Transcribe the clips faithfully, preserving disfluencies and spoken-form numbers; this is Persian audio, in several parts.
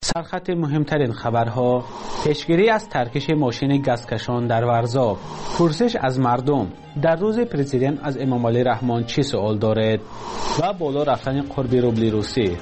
سرخط مهمترین خبرها: پیشگیری از ترکش ماشین گازکشان در ورزاب، پرسش از مردم در روز پرزیدنت از امام علی رحمان چی سوال دارد و بالا رفتن قرب روبل روسی.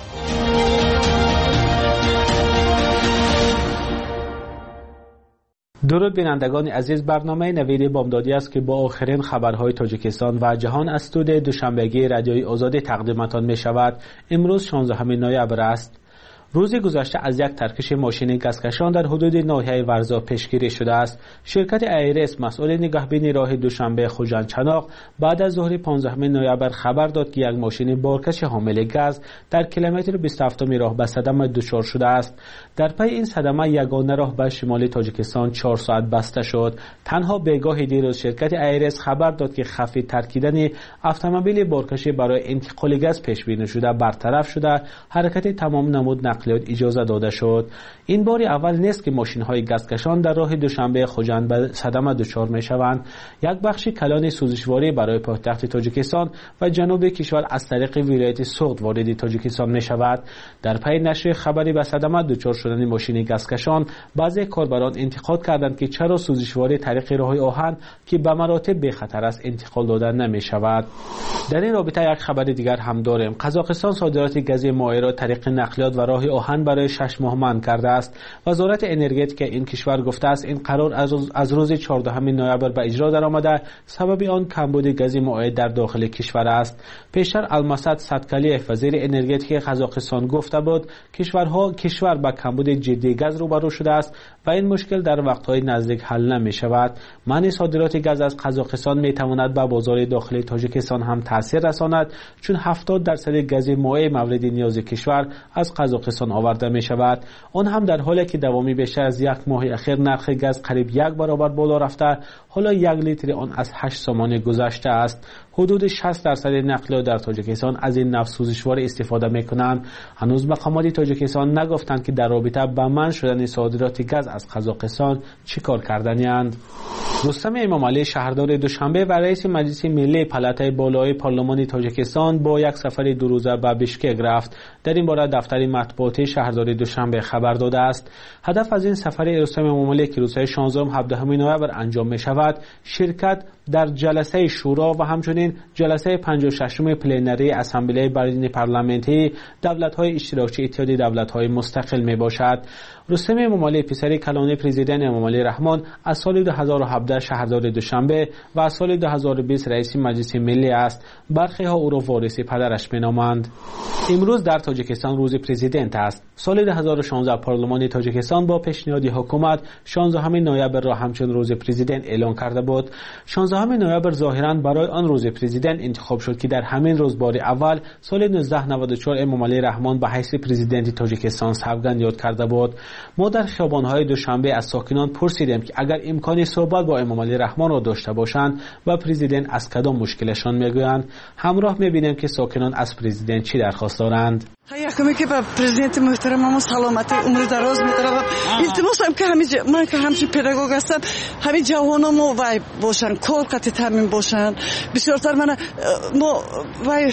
درود بینندگان عزیز، برنامه نوید بامدادی است که با آخرین خبرهای تاجیکستان و جهان از استودیوی دوشنبگی رادیوی آزادی تقدیمتان می شود. امروز شانزدهم نوامبر است. روز گذشته از یک ترکش ماشین گازکشان در حدود ناحیه ورزاب پیشگیری شده است. شرکت ایرس مسئول نگهبانی راه دوشنبه خوجند چناق بعد از ظهر پانزدهم نوامبر خبر داد که یک ماشین بارکش حامل گاز در کیلومتر بیست و هفت راه به صدمه دچار شده است. در پی این صدمه یگانه راه به شمال تاجیکستان چهار ساعت بسته شد. تنها بگاه دیروز شرکت ایرس خبر داد که خفی ترکیدن اتومبیل بارکشی برای انتقال گاز پیش بینی شده برطرف شده، حرکت تمام نمود نقلیات اجازه داده شد. این بار اول نیست که ماشین های گازکشان در راه دوشنبه خوجند به صدمه دچار می شوند. یک بخش کلان سوزشواری برای پایتخت تاجیکستان و جنوب کشور از طریق ولایت سوغد وارد تاجیکستان می شود. در پی نشر خبری به صدمه دچار شدن ماشین گازکشان، بعضی کاربران انتقاد کردند که چرا سوزشواری طریق راه آهن که به مراتب به خطر است انتقال دادن نمی شود. در این رابطه یک خبر دیگر هم داریم. قزاقستان صادرات گاز مائع را طریق نقلیات و راه آهن برای شش ماه منع کرده است. وزارت انرژتیک این کشور گفته است این قرار از روز, از روز چهاردهم نوامبر به اجرا درآمده. سبب آن کمبود گاز مائع در داخل کشور است. پیشتر الماسد صدکلیف وزیر انرژتیک قزاقستان گفته بود کشورها کشور با کمبود جدی گاز روبرو شده است و این مشکل در وقت‌های نزدیک حل نمی شود. منع صادرات گاز از قزاقستان می تواند به بازار داخلی تاجیکستان هم تاثیر رساند، چون هفتاد درصد گاز مائع مورد نیاز کشور از قزاقستان آورده می شود. آن هم در حالی که دوامی بیشتر از یک ماه اخیر نرخ گاز قریب یک برابر بالا رفته، حالا یک لیتر آن از هشت سومانی گذشته است. حدود شصت درصد نقلیات در تاجیکستان از این نفت سوزشوار استفاده می کنند. هنوز مقامات تاجیکستان نگفتند که در رابطه با منع شدن صادرات گاز از قزاقستان چیکار کردنی‌اند. رستم امام علی شهردار دوشنبه و رئیس مجلس ملی پالاتای بالای پارلمان تاجیکستان با یک سفر دو روزه به بشکک رفت. در این باره دفتر مطبوعاتی شهردار دوشنبه خبر داده است. هدف از این سفر رستم امام علی که روزهای شانزدهم و هفدهم نوامبر انجام می شود، شرکت در جلسه شورا و همچنین جلسه پنجاه و ششم پلنری اسامبله بین پارلمانتی دولت‌های اشتراکی اتحاد دولت‌های مستقل می باشد. رستم امام علی پسر کلان پرزیدنت امام علی رحمان از سال دو هزار و هفده شهردار دوشنبه و از سال دو هزار و بیست رئیس مجلس ملی است. برخی ها او را وارث پدرش مینامند. امروز در تاجیکستان روز پرزیدنت است. سال دو هزار و شانزده پارلمان تاجیکستان با پیشنهاد حکومت شانزدهم نوامبر را همچون روز پرزیدنت اعلام کرده بود. شانزدهم نوامبر ظاهرا برای آن روز پرزیدنت انتخاب شد که در همین روز بار اول سال نوزده نود و چهار امام علی رحمان به حیث پرزیدنت تاجیکستان سوگند یاد کرده بود. ما در خیابان‌های دوشنبه از ساکنان پرسیدیم که اگر امکانی صحبت با امام علی رحمان را داشته باشند و پرزیدنت از کدام مشکلشان میگویند. همراه می‌بینیم که ساکنان از پرزیدنت چی درخواست دارند. یکمی که با پرزیدنت محترممون سلامتی عمر دراز می‌طلبم. التماسم که همین من که همچین پداگوگ هستم، همین جوانامو وای باشن، کار قطع تامین باشن. بسیارتر من ما وای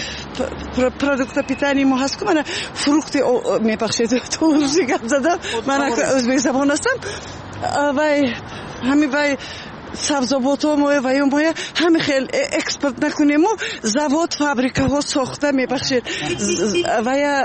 پروداکت پیتانی ما هست که من فروخت میبخشید تو روزی گپ زدم. من ازبک زبان هستم. وای همین وای سبزیجات و موی و موی همه خیلی اکسپورت نکنیم و زواد فابریکه ها ساخته میبخشید و یا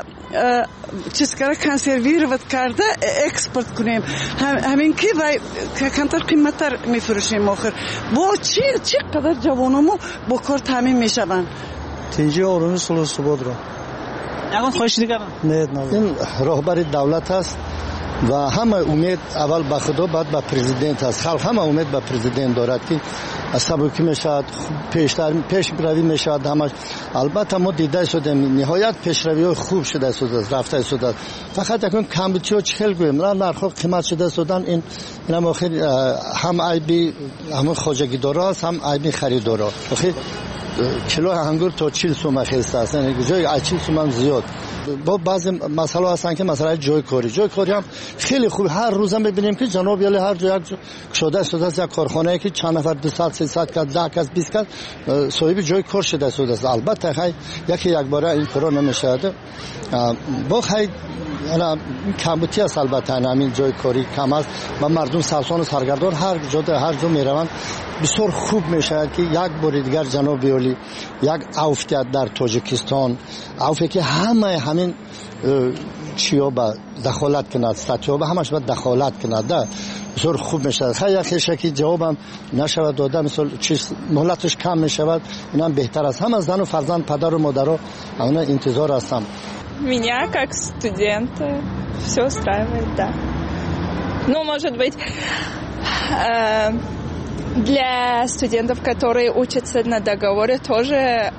چیز کرده کنسرویر و کرده اکسپورت کنیم. همین که و کمتر قیمتر میفروشیم آخر. با چی چی قدر جوانمو با کار تامین میشوند. تیجی آرونی سال صبح را. یکان خواهش دیگر. نه نه. این راهبر دولت است. و همه امید اول به خدا بعد به پرزیدنت است. خلق همه امید به پرزیدنت دارد که سبکی میشود، پیشتر پیش روی میشود. همه البته ما دیده شدیم نهایت پیشروی خوب شده است، رفته است. فقط یکون کمبودی و چهل گویم نه نرخ قیمت شده شدن. این این آخر هم عیبی هم خواجگی داره است، هم عیبی خریدار است. آخر کیلو انگور تا چهل سوم خسته است. یعنی جای چهل سوم زیاد. با بعضی مسائل هستن که مثلا جای کاری جای کاری هم خیلی خوب. هر روز هم می‌بینیم که جناب یالی هر جای شده شده است. یک کارخانه‌ای که چند نفر دویست سیصد کس ده کس بیست کس صاحب جای کار شده شده است. البته خیلی یکی یک بار این کارا نمی‌شود. با خیلی انا کمبودی است البته همین جای کاری کم است و مردم سرسان و سرگردان هر جا هر جا میروند بسیار خوب میشه که یک بار دیگر جناب عالی یک عفو کرد در تاجیکستان، عفو که همه همین چیا با دخالت کند، ستیا با همش با دخالت کند، بسیار خوب میشه. خیلی خیشه که جوابم نشود داده، مثلا چیز مهلتش کم میشود، اینم بهتر است. هم از زن و فرزند، پدر و مادر اونا انتظار هستم. Меня как студента все устраивает, да. Ну, может быть, для студентов, которые учатся на договоре, тоже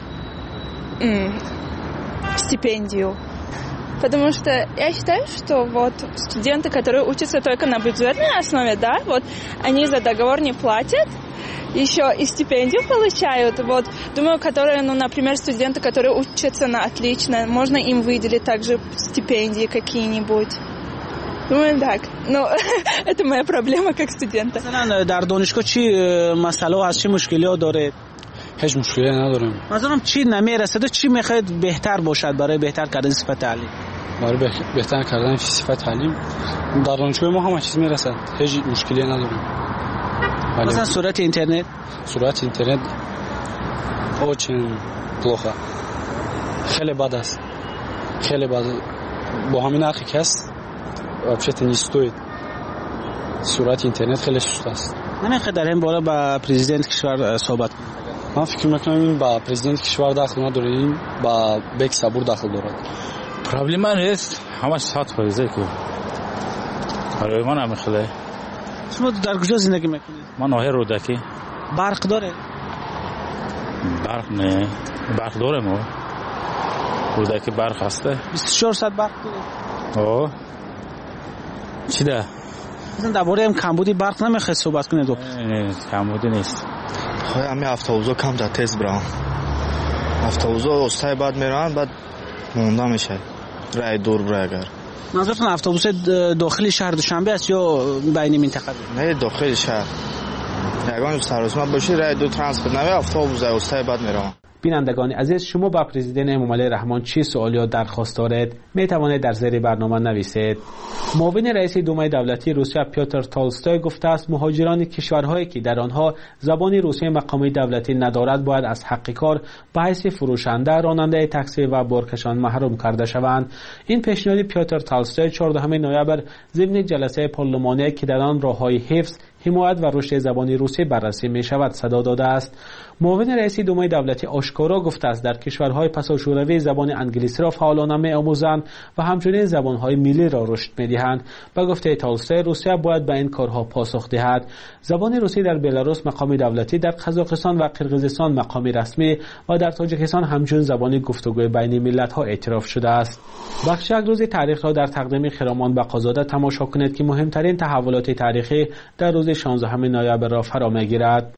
стипендию. Потому что я считаю, что вот студенты, которые учатся только на бюджетной основе, да, вот они за договор не платят, еще и стипендию получают. Вот, думаю, которые, ну, например, студенты, которые учатся на отлично, можно им выделить также стипендии какие-нибудь. Думаю, так. Ну, это моя проблема как студента. مثلا در دانشگاه چی مسئله و از چی مشکلی داره؟ هیچ مشکلی نداریم. مثلا چی نمیرسه، چی میخواید بهتر باشد برای بهتر کردن صفت تعلیم؟ برای بهتر کردن صفت تعلیم در دانشگاه ما همه چیز میرسد، هیچ مشکلی نداریم. مثلا سرعت اینترنت سرعت اینترنت очень плохо. خیلی بد است. خیلی بد. با همین نرخی که است вообще-то не стоит. سرعت اینترنت خیلی سست است. نمیخواد در این باره با پرزیدنت کشور صحبت کنیم. من فکر میکنم با پرزیدنت کشور داخل نداریم، با بک صبور داخل دارد. پرابلم نیست، همش ساعت فایده کو. برای من هم خیلی. شما در کجا زندگی میکنید؟ من ناحیه رودکی. برق داره؟ برق نه، برق داره ما. رودکی برق هسته. بیست و چهار ساعت برق داره. آه. چی ده؟ مثلا درباره هم کمبودی برق نمیخواد صحبت کنید؟ نه، کمبودی نیست. های همه اتوبوسا کم تا تیز برام. اتوبوسا استای بعد میرن بعد مونده میشه. رای دور برای اگر. منظورتون اتوبوس داخلی شهر دوشنبه است یا بین منطقه؟ نه داخل شهر. یگان سراسر باشه رای دو ترانسپورت نه اتوبوس استای بعد میرن. بینندگان عزیز، شما با پرزیدنت امامعلی رحمان چی سوال یا درخواست دارید؟ می توانید در زیر برنامه نویسید. معاون رئیس دومای دولتی روسیه پیوتر تالستوی گفته است مهاجران کشورهایی که در آنها زبان روسی مقامی دولتی ندارد باید از حق کار به حیث فروشنده، راننده تاکسی و بارکشان محروم کرده شوند. این پیشنهاد پیوتر تالستوی چهاردهم نوامبر ضمن جلسه پارلمانی که در آن راههای حفظ، حمایت و رشد زبان روسی بررسی می شود صدا داده است. معاون رئیس دومای دولتی آشکارا گفته است در کشورهای پساشوروی زبان انگلیسی را فعالانه می آموزند و همچنین زبانهای ملی را رشد می دهند. با گفته تالستوی روسیه باید به این کارها پاسخ دهد. زبان روسی در بلاروس مقامی دولتی، در قزاقستان و قرقیزستان مقامی رسمی و در تاجیکستان همچنین زبان گفتگوی بین ملت‌ها اعتراف شده است. بخش یک روز تاریخ را در تقدیم خرامان بقازاده تماشا کنید که مهمترین تحولات تاریخی در روز شانزدهم نوامبر را فرا می‌گیرد.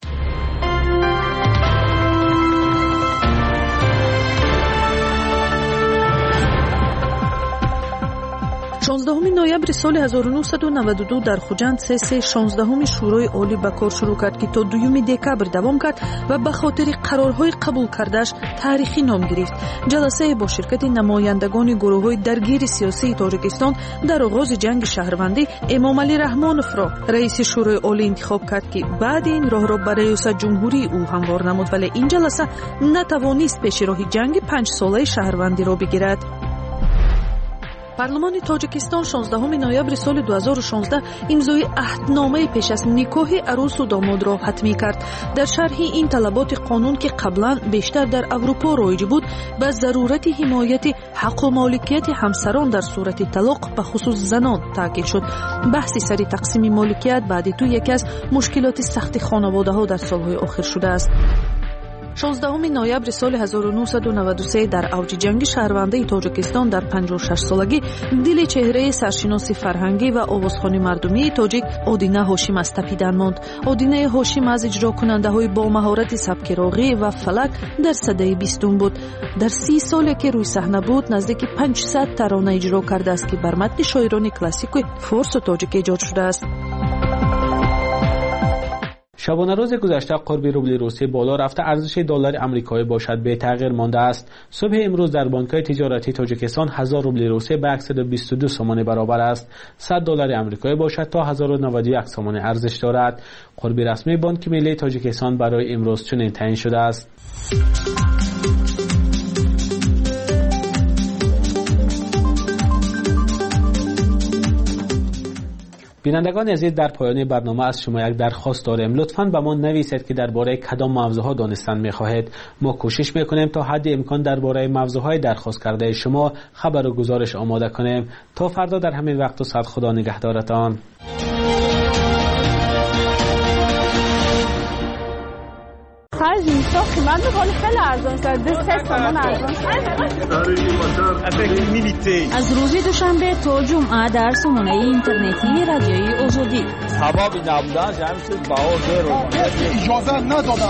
شانزدهم نوامبر سال هزار و نهصد و نود و دو در خوجند سه سه شانزدهم شورای عالی به کار شروع کرد که تا دوم دکبر دوام کرد و به خاطر قرارهای قبول کردهش تاریخی نام گرفت. جلسه با شرکت نمایندگان گروه‌های درگیر سیاسی تاجیکستان در آغاز جنگ شهروندی امامعلی رحمانوف را رئیس شورای عالی انتخاب کرد که بعد این راه را برای ریاست جمهوری او هموار نمود، ولی این جلسه نتوانست پیش راه جنگ پنج ساله شهروندی را بگیرد. پارلمان تاجیکستان شانزدهم نوامبر سال دو هزار و شانزده امضای عهدنامه پیش از نکاح عروس و داماد را حتمی کرد. در شرح این طلبات قانون که قبلا بیشتر در اروپا رایج بود، به ضرورت حمایت حق و مالکیت همسران در صورت طلاق به خصوص زنان تاکید شد. بحث سر تقسیم مالکیت بعد تو یکی از مشکلات سخت خانواده ها در سالهای آخر شده است. شانزدهم نوامبر سال هزار و نهصد و نود و سه در اوج جنگ شهروندی تاجیکستان در پنجاه و شش سالگی دل چهره سرشناس فرهنگی و آوازخوان مردمی تاجیک آدینه هاشم از تپیدن ماند. آدینه هاشم از اجرا کننده های با مهارت سبک راغی و فلک در سده بیستم بود. در سی سالی که روی صحنه بود نزدیک پانصد ترانه اجرا کرده است که بر متن شاعران کلاسیک فارس و تاجیک ایجاد شده است. شبانه روز گذشته قرب روبل روسی بالا رفته ارزش دلار آمریکایی باشد به تغییر مانده است. صبح امروز در بانک‌های تجارتی تاجیکستان هزار روبل روسی به صد و بیست و دو سوم برابر است. صد دلار آمریکایی باشد تا هزار و نود و یک سوم ارزش دارد. قرب رسمی بانک ملی تاجیکستان برای امروز چنین تعیین شده است. بینندگان عزیز، در پایان برنامه از شما یک درخواست داریم. لطفاً به ما نویسید که درباره کدام موضوعها دانستن می‌خواهید. ما کوشش می‌کنیم تا حد امکان درباره موضوعهای درخواست کرده شما خبر و گزارش آماده کنیم. تا فردا در همین وقت و ساعت خدا نگهدارتان. خرج میسا قیمت بخوانی خیلی ارزان شد. ده سه سامان ارزان شد. از روز دوشنبه تا جمعه در سامانه اینترنتی رادیوی آزادی سبب نبودن جمع شد بها زیر اجازه ندادن.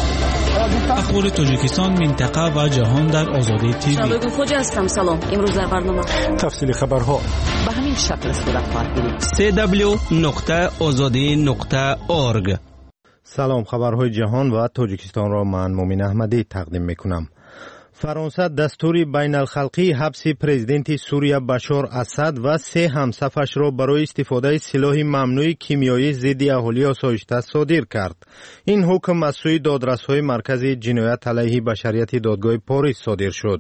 اخبار تاجیکستان، منطقه و جهان در آزادی تیوی. شبکه خوجا هستم. سلام. امروز در برنامه تفصیل خبرها به همین شکل صورت خواهد گرفت. سی دبلیو نقطه آزادی نقطه اورگ. سلام، خبرهای جهان و تاجیکستان را من مومن احمدی تقدیم میکنم. فرانسه دستور بین الخلقی حبس پرزیدنت سوریه بشار اسد و سه همصفش را برای استفاده سلاح ممنوع کیمیایی ضد اهالی آسایشته صادر کرد. این حکم از سوی دادرس‌های مرکز جنایت علیه بشریت دادگاه پاریس صادر شد.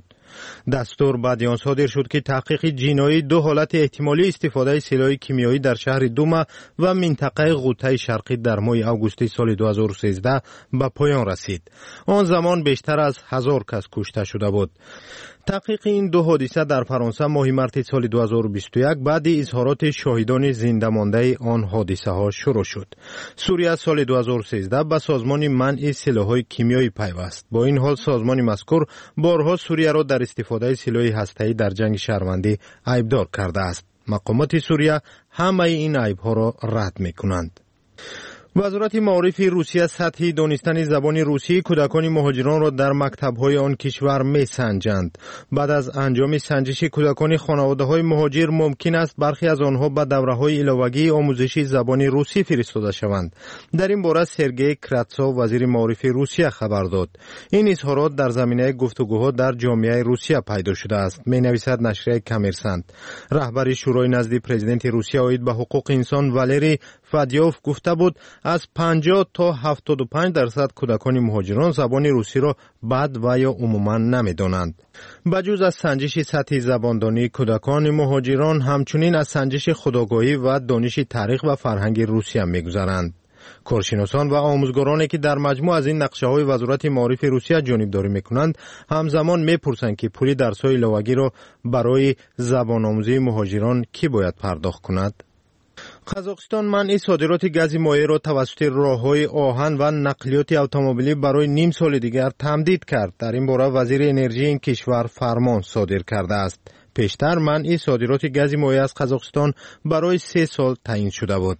دستور بعد آن صادر شد که تحقیق جنایی دو حالت احتمالی استفاده سلاح کیمیایی در شهر دوما و منطقه غوطه شرقی در ماه آگوست سال دو هزار و سیزده به پایان رسید. آن زمان بیشتر از هزار کس کشته شده بود. تحقیق این دو حادثه در فرانسه ماه مارس سال دو هزار و بیست و یک بعد اظهارات شاهدان زنده مانده آن حادثه ها شروع شد. سوریه سال دو هزار و سیزده به سازمان منع سلاح‌های کیمیایی پیوست. با این حال سازمان مذکور بارها سوریه را در استفاده سلاح هسته‌ای در جنگ شهروندی عیبدار کرده است. مقامات سوریه همه این عیب‌ها را رد می‌کنند. وزارت معارف روسیه سطح دانستن زبان روسی کودکان مهاجران را در مکتب‌های آن کشور می‌سنجند. بعد از انجام سنجش کودکان خانواده‌های مهاجر ممکن است برخی از آنها به دوره‌های علاوه‌ای آموزشی زبان روسی فرستاده شوند. در این باره سرگئی کراتسوف وزیر معارف روسیه خبر داد. این اظهارات در زمینه گفتگوها در جامعه روسیه پیدا شده است. می‌نویسد نشریه کامرسانت. رهبر شورای نزد پرزیدنت روسیه اید به حقوق انسان والری فادیوف گفته بود از پنجاه تا هفتاد و پنج درصد کودکان مهاجران زبان روسی را بد و یا عموما نمی‌دانند. بجز از سنجش سطح زباندانی کودکان مهاجران همچنین از سنجش خودآگاهی و دانش تاریخ و فرهنگ روسیه می‌گذرند. کارشناسان و آموزگارانی که در مجموع از این نقشه‌های وزارت معارف روسیه جانبداری می‌کنند همزمان می‌پرسند که پول درس‌های علاوه‌ای را برای زبان آموزی مهاجران کی باید پرداخت کند؟ قزاقستان منع صادرات گاز مایع را توسط راه‌های آهن و نقلیات اتومبیلی برای نیم سال دیگر تمدید کرد. در این باره وزیر انرژی این کشور فرمان صادر کرده است. پیشتر منع صادرات گاز مایع از قزاقستان برای سه سال تعیین شده بود.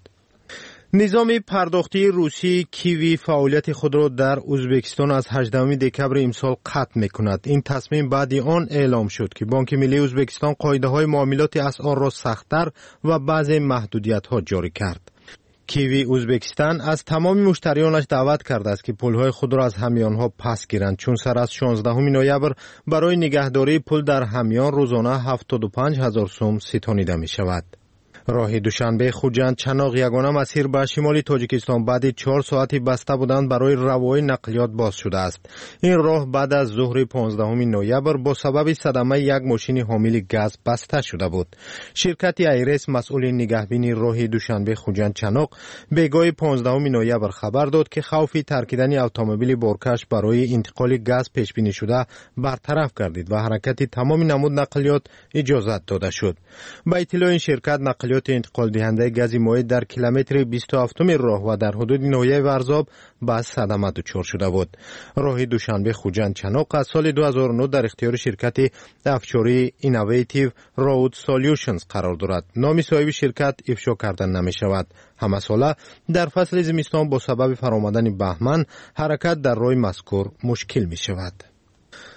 نظام پرداختی روسی کیوی فعالیت خود را در ازبکستان از هجدهم دکمبر امسال قطع می‌کند. این تصمیم بعد آن اعلام شد که بانک ملی ازبکستان قاعده‌های معاملات اسعار را سخت‌تر و بعضی محدودیت‌ها جاری کرد. کیوی ازبکستان از تمام مشتریانش دعوت کرده است که پول‌های خود را از همیان‌ها پس گیرند، چون سر از شانزدهم نوامبر برای نگهداری پول در همیان روزانه هفتاد و پنج هزار سوم ستانیده می‌شود. راه دوشنبه خوجند چناق یگانه مسیر به شمال تاجیکستان بعد چهار ساعتی بسته بودند برای روای نقلیات باز شده است. این راه بعد از ظهر پانزدهم نوامبر با سبب صدمه یک ماشین حامل گاز بسته شده بود. شرکت ایرس مسئول نگهبانی راه دوشنبه خوجند چناق بگاه پانزدهم نوامبر خبر داد که خوف ترکیدن اتومبیل بارکش برای انتقال گاز پیش بینی شده برطرف گردید و حرکت تمام نمود نقلیات اجازت داده شد. با اطلاع این شرکت نقلیات انتقال دهنده گاز مایع در کیلومتر بیست و هفت راه و در حدود ناحیه ورزاب به صدمه دچار شده بود. راه دوشنبه خوجند چناق از سال دو هزار و نه در اختیار شرکت افشاری اینوویتیو رود سولوشنز قرار دارد. نام صاحب شرکت افشا کردن نمی شود. همه ساله در فصل زمستان با سبب فرآمدن بهمن حرکت در راه مذکور مشکل می شود.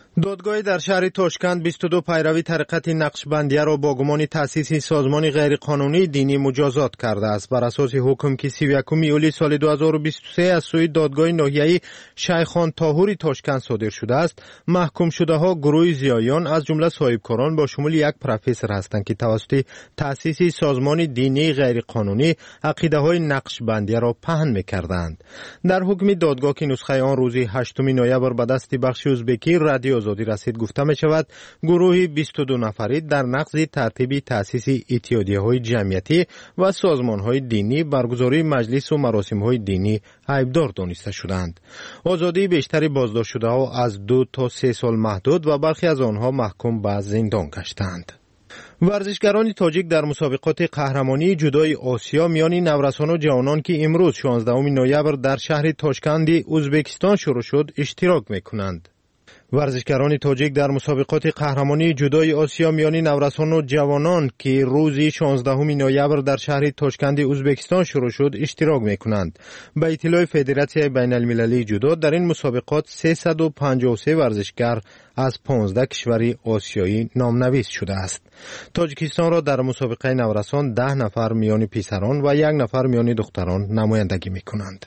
دادگاه در شهر تاشکند بیست و دو پیروی طریقت نقشبندیه را با گمان تأسیس سازمان غیرقانونی دینی مجازات کرده است. بر اساس حکم که سی و یکم یولی سال دو هزار و بیست و سه از سوی دادگاه ناحیه‌ای شیخان طاهوری تاشکند صادر شده است، محکوم شده ها گروه زیایان از جمله صاحبکاران با شمول یک پروفسور هستند که توسط تأسیس سازمان دینی غیرقانونی عقیده های نقشبندیه را پهن می‌کردند. در حکم دادگاه که نسخه آن روز هشتم نوامبر به دست بخش ازبکی رادیو آزادی رسید گفته می شود گروه بیست و دو نفری در نقض ترتیب تأسیس اتحادیه‌های جمعیتی و سازمان‌های دینی برگزاری مجلس و مراسم‌های دینی عیبدار دانسته شدند. آزادی بیشتری بازداشت شده‌ها از دو تا سه سال محدود و برخی از آنها محکوم به زندان گشتند. ورزشگران تاجیک در مسابقات قهرمانی جودوی آسیا میان نورسان و جوانان که امروز شانزدهم نوامبر در شهر تاشکند ازبکستان شروع شد اشتراک می‌کنند. ورزشگران تاجیک در مسابقات قهرمانی جودوی آسیا میان نورسان و جوانان که روز شانزدهم نوامبر در شهر تاشکند ازبکستان شروع شد اشتراک می‌کنند. به اطلاع فدراسیون بین المللی جودو در این مسابقات سیصد و پنجاه و سه ورزشگر از پانزده کشور آسیایی نامنویس شده است. تاجیکستان را در مسابقه نورسان ده نفر میان پسران و یک نفر میان دختران نمایندگی می‌کنند.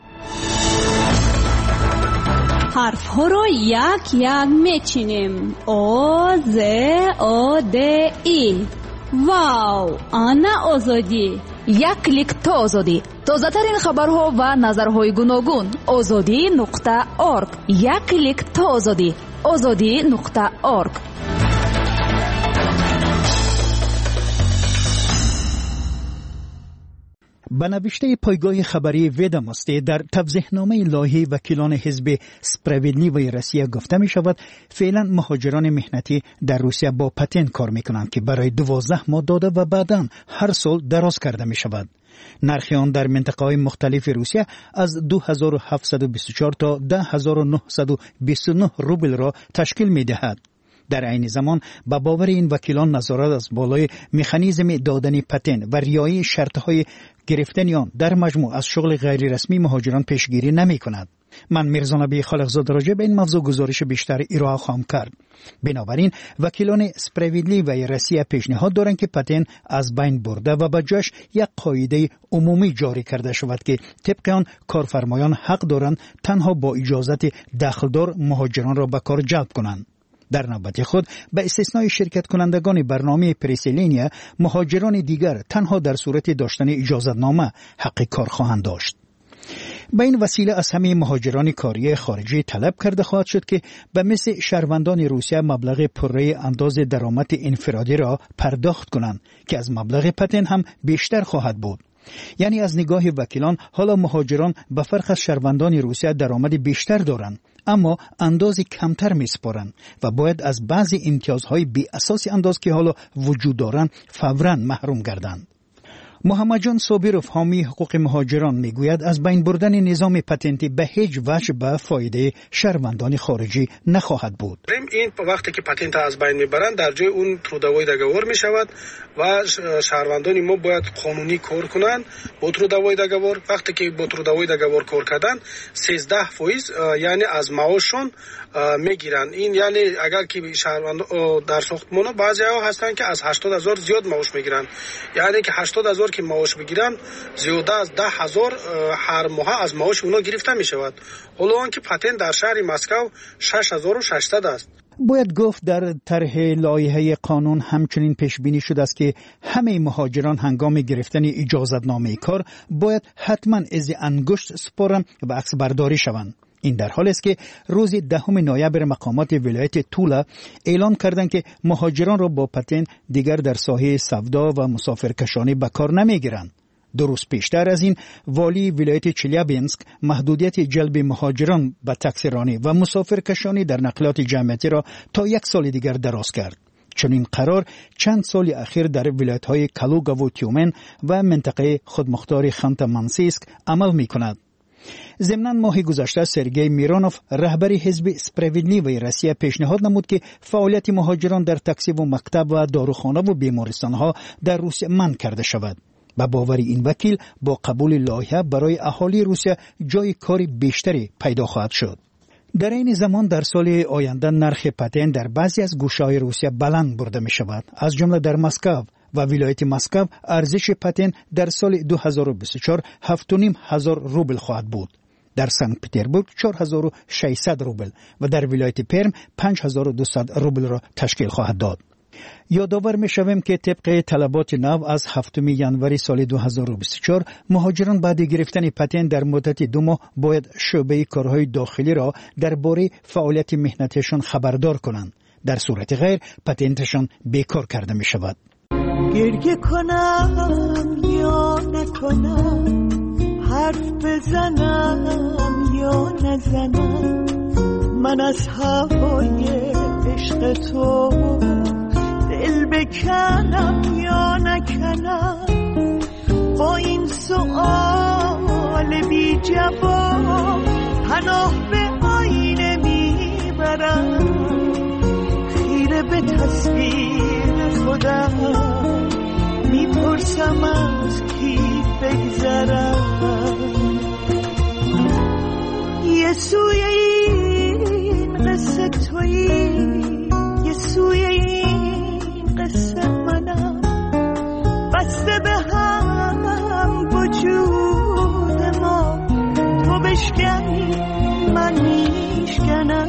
حرف ها رو یک یک میچینیم. او ز او د ای. واو، آنا آزادی. یک کلیک تا آزادی. تازه ترین خبرها و نظرهای گوناگون. آزادی نقطه اورگ. یک کلیک تا آزادی. آزادی نقطه اورگ. به نوشته پایگاه خبری ویداماستی در توضیحنامه لایحه وکیلان حزب سپراویدلیوی روسیه گفته می شود فعلا مهاجران مهنتی در روسیه با پتن کار می کنند که برای دوازده ماه داده و بعداً هر سال دراز کرده می شود. نرخ آن در منطقه‌های مختلف روسیه از دو هزار و هفتصد و بیست و چهار تا ده هزار و نهصد و بیست و نه روبل را تشکیل می دهد. در عین زمان با باور این وکیلان نظارت از بالای مکانیزم دادن پتن و رعایت شرط‌های گرفتن آن در مجموع از شغل غیر رسمی مهاجران پیشگیری نمی کند. من میرزا نبی خالقزاده راجع به این موضوع گزارش بیشتر ارائه خواهم کرد. بنابراین وکیلان سپراویدلی و روسیه پیشنهاد دارند که پتن از بین برده و به جاش یک قاعده عمومی جاری کرده شود که طبق آن کارفرمایان حق دارند تنها با اجازت دخلدار مهاجران را به کار جلب کنند. در نوبت خود به استثنای شرکت کنندگان برنامه پریسلینیا مهاجران دیگر تنها در صورت داشتن اجازتنامه حق کار خواهند داشت. به این وسیله از همه مهاجران کاری خارجی طلب کرده خواهد شد که به مثل شهروندان روسیه مبلغ پره انداز درآمد انفرادی را پرداخت کنند که از مبلغ پتن هم بیشتر خواهد بود. یعنی از نگاه وکیلان حالا مهاجران به فرق از شهروندان روسیه درآمد بیشتر دارند اما اندازی کمتر میسپارند و باید از بعضی امتیازهای بی اساس انداز که حالا وجود دارند فوراً محروم گردند. محمد جان صابروف حامی حقوق مهاجران میگوید از بین بردن نظام پتنتی به هیچ وجه به فایده شهروندان خارجی نخواهد بود. این وقتی که پتنت از بین میبرند در جای اون ترودوی دگور میشود و شهروندان ما باید قانونی کار کنند با ترودوی دگور. وقتی که با ترودوی دگور کار کردن سیزده فیصد یعنی از معاششون میگیرن. این یعنی اگر که شهروند در ساختمان بعضی ها هستن که از هشتاد هزار زیاد معاش میگیرن، یعنی که هشتاد هزار که معاش بگیرن زیاده از ده هزار هر ماه از معاش اونا گرفته می شود. حالا آنکه پتن در شهر مسکو شش هزار و ششصد است. باید گفت در طرح لایحه قانون همچنین پیش بینی شده است که همه مهاجران هنگام گرفتن اجازتنامه کار باید حتما از انگشت سپارن و عکس برداری شوند. این در حالی است که روز دهم نوامبر مقامات ولایت تولا اعلان کردند که مهاجران را با پتن دیگر در ساحه سودا و مسافرکشانی به کار نمیگیرند. دو روز پیشتر از این والی ولایت چلیابینسک محدودیت جلب مهاجران به تاکسیرانی و مسافرکشانی در نقلات جمعیتی را تا یک سال دیگر دراز کرد. چون این قرار چند سال اخیر در ولایت‌های کالوگا و تیومن و منطقه خودمختار خانت-مانسیسک عمل می‌کند. ضمناً ماه گذشته سرگئی میرانوف رهبر حزب سپراویدلیوی روسیه پیشنهاد نمود که فعالیت مهاجران در تاکسی و مکتب و داروخانه و بیمارستان‌ها در روسیه منع کرده شود. با باور این وکیل با قبول لایحه برای اهالی روسیه جای کار بیشتری پیدا خواهد شد. در این زمان در سال آینده نرخ پتن در بعضی از گوشه‌های روسیه بلند برده می شود. از جمله در مسکو و ولایت مسکو ارزش پتن در سال دو هزار و بیست و چهار هفت و نیم هزار روبل خواهد بود. در سنت پترزبورگ چهار هزار و ششصد روبل و در ولایت پرم پنج هزار و دویست روبل را تشکیل خواهد داد. یادآور می شویم که طبق طلبات نو از هفتم ژانویه سال دو هزار و بیست و چهار مهاجران بعد گرفتن پتن در مدت دو ماه باید شعبه کارهای داخلی را درباره فعالیت مهنتیشان خبردار کنند. در صورت غیر پتنتشان بیکار کرده می شود. گریه کنم یا نکنم، حرف بزنم یا نزنم، من از هوای عشق تو دل بکنم یا نکنم، با این سؤال بی جواب پناه به آینه میبرم، خیره به تصویر خودم میپرسم از کی بگذرم، یه سوی این قصه تویی، یه سوی این قصه منم، بسته به هم وجود ما، تو بشکنی من میشکنم،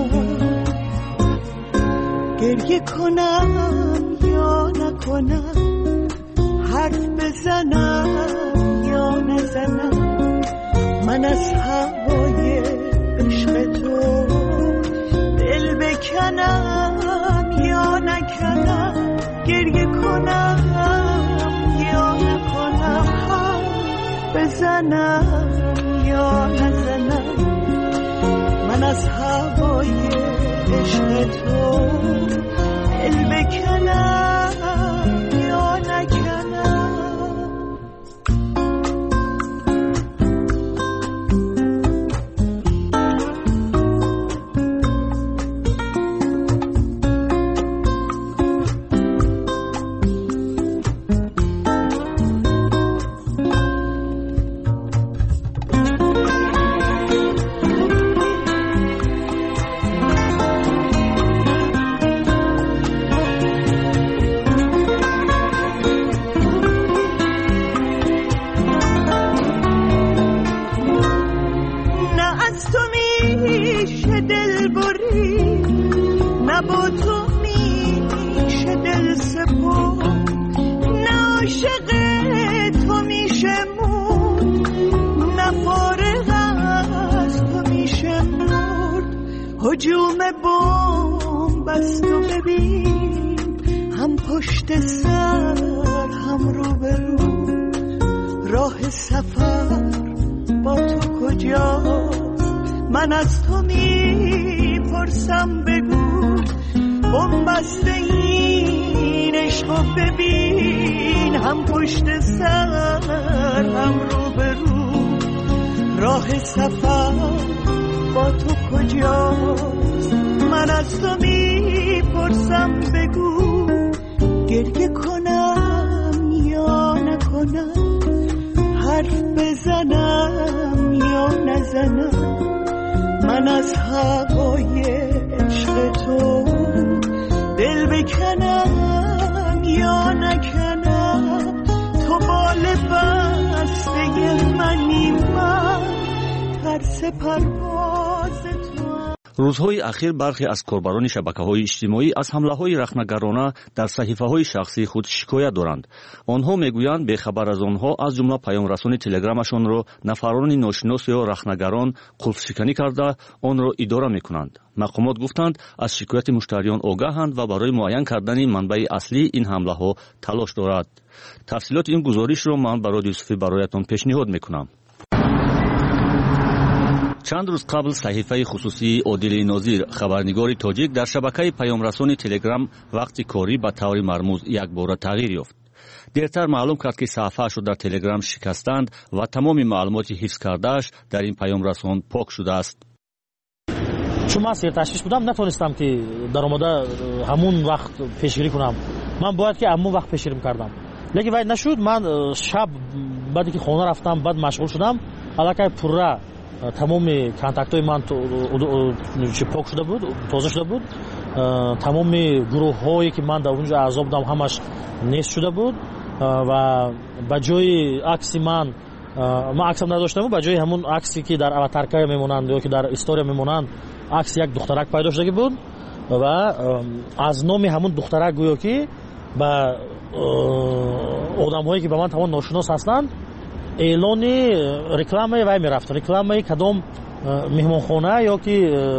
گریه کنم یا نکنم، حرف بزنم یا نزنم، من از هوای عشق تو دل بکنم یا نکنم، گریه کنم یا نکنم، حرف بزنم یا نزنم، من از هوای عشق تو دل بکنم یا نکنم. هجوم بمب است و ببین، هم پشت سر هم رو به رو، راه سفر با تو کجاست، من از تو میپرسم بگو، بمب است این عشق ببین، هم پشت سر هم رو به رو، راه سفر با تو کجاست، من از تو میپرسم بگو، گریه کنم یا نکنم، حرف بزنم یا نزنم، من از هوای عشق تو دل بکنم یا نکنم، تو بال بسته منی، من ترس پرواز تو. روزهای اخیر برخی از کاربران شبکه‌های اجتماعی از حمله‌های رخنه‌گرانه در صحیفه‌های شخصی خود شکایت دارند. آنها میگویند بخبر از آنها از جمله پیام‌رسان تلگرامشان را نفران ناشناس یا رخنه‌گران قلف‌شکنی کرده آن را اداره می‌کنند. مقامات گفتند از شکایت مشتریان آگاهند و برای معین کردن منبع اصلی این حمله‌ها تلاش دارند. تفصیلات این گزارش را من برای یوسفی برایتان پیشنهاد می‌کنم. چند روز قبل صحیفه خصوصی عادل ناظر خبرنگار تاجیک در شبکه پیامرسان تلگرام وقتی کاری به طور مرموز یک بار تغییر یافت. دیرتر معلوم کرد که صفحه‌اش را در تلگرام شکستند و تمام معلومات حفظ کرده‌اش در این پیامرسان پاک شده است. چون من سیر تشویش بودم نتونستم که در آماده همون وقت پیشگیری کنم. من باید که همون وقت پیشگیری کردم. لیکن باید نشد. من شب بعدی که خانه رفتم بعد مشغول شدم الکی پره тамоми контактҳои ман пок шуда буд, тоза шуда буд. тамоми гурӯҳҳое ки ман дар онҷо аъзо будам ҳамаш нест шуда буд ва ба ҷои акси ман ман аксам надоштам, ба ҷои ҳамун аксе ки дар аватаркая мемонанд ё ки дар история мемонанд акси як духтарак пайдо шудагӣ буд ва аз номи ҳамун духтарак гӯё ки ба одамҳое ки ба ман тамом ношинос ҳастанд эълони рекламаи вай мерафт, рекламаи кадом меҳмонхона ё ки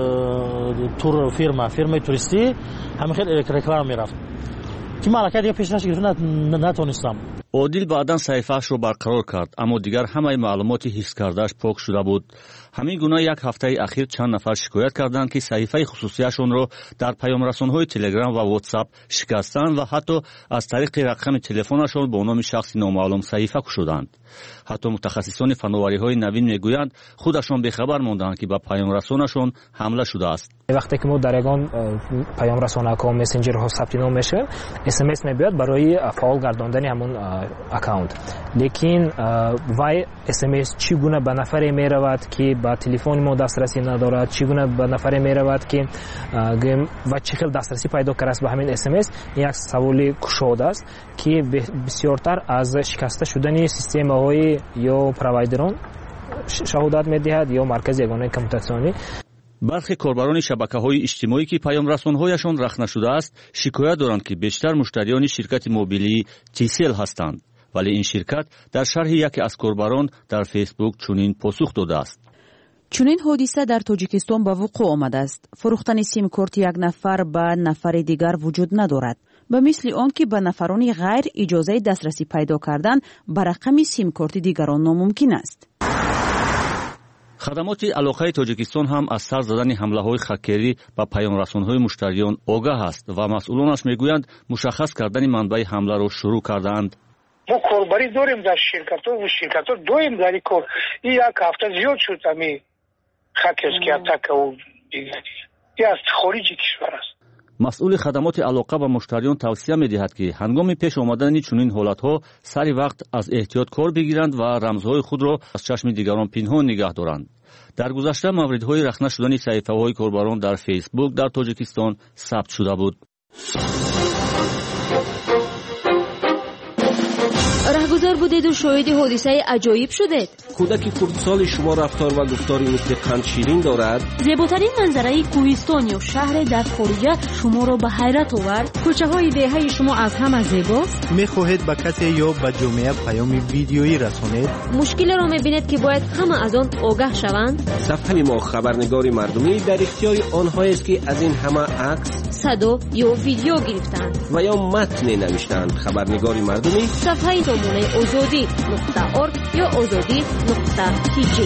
тур фирма фирмаи туристӣ ҳамин хел реклама мерафт ки ман аллакай дигар пешраш гирифта натонистам. одил баъдан саҳифаашро барқарор кард, аммо дигар ҳамаи маълумоти ҳифз кардааш пок шуда буд. ҳамин гуна як ҳафтаи ахир чанд нафар шикоят карданд ки саҳифаи хусусияшонро дар паёмрасонҳои телеграм ва ватсап шикастанд ва ҳатто аз тариқи рақами телефонашон бо номи шахси номаълум саҳифа кушоданд. ҳатто мутахассисони фанновариҳои навин мегӯянд худашон бехабар монданд ки ба паёмрасонашон ҳамла шудааст. вақте ки мо дар ягон паёмрасонаҳо месенҷерҳо сабти ном мешавем, смс мебиёд барои фаъол гардондани ҳамон аккаунт. лекин вай смс чӣ гуна ба нафаре меравад ки ба телефони мо дастрасӣ надорад, чӣ гуна ба нафаре меравад ки ва чӣ хел дастрасӣ пайдо кардааст ба ҳамин смс, ин як саволи кушода аст ки бисёртар аз шикаста шудани системаҳои ё провайдерон шаҳодат медиҳад ё маркази ягонаи коммутатсионӣ. бархе корбарони шабакаҳои иҷтимоӣ ки паёмрасонҳояшон рахна шудааст шикоят доранд ки бештар муштариёни ширкати мобилии тисел ҳастанд, вале ин ширкат дар шарҳи яке аз корбарон дар фейсбук чунин посух додааст. чунин ҳодиса дар тоҷикистон ба вуқӯъ омадааст. фурӯхтани симкорти як нафар ба нафари дигар вуҷуд надорад, ба мисли он ки ба нафарони ғайр иҷозаи дастрасӣ пайдо кардан ба рақами симкорти дигарон номумкин аст. хадамоти алоқаи тоҷикистон ҳам аз сар задани ҳамлаҳои хакерӣ ба паёмрасонҳои муштариён огаҳ аст ва масъулонаш мегӯянд мушаххас кардани манбаи ҳамларо шурӯъ кардаанд. мо корбарӣ дорем дар ширкатҳо ва ширкатҳо доим дар ин кор ин як ҳафта зиёд шуд ами хакерский атака у ин аз хориҷи кишвар аст. масъули хадамоти алоқа ба муштариён тавсия медиҳад ки ҳангоми пеш омадани чунин ҳолатҳо сари вақт аз эҳтиёт кор бигиранд ва рамзҳои худро аз чашми дигарон пинҳон нигоҳ доранд. дар гузашта мавридҳои рахна шудани саҳифаҳои корбарон дар фейсбук дар тоҷикистон сабт шуда буд. раҳгузор будеду шоҳиди ҳодисаи аҷоиб шудед. кӯдаки хурдсоли шумо рафтор ва гуфтори мисли қандширин дорад. зеботарин манзараи кӯҳистон ё шаҳре дар хориҷа шуморо ба ҳайрат овард. кӯчаҳои деҳаи шумо аз ҳама зебост. мехоҳед ба касе ё ба ҷомеа паёми видеоӣ расонед. мушкилеро мебинед ки бояд ҳама аз он огаҳ шаванд. сафҳаи мо хабарнигори мардумӣ дар ихтиёри онҳоест ки аз ин ҳама акс, садо ё видео гирифтанд ва ё матне навиштанд. хабарнигори мардумӣ сафҳаи номунаи озодӣ нуқта орг ё озодӣ нуқта тиҷи.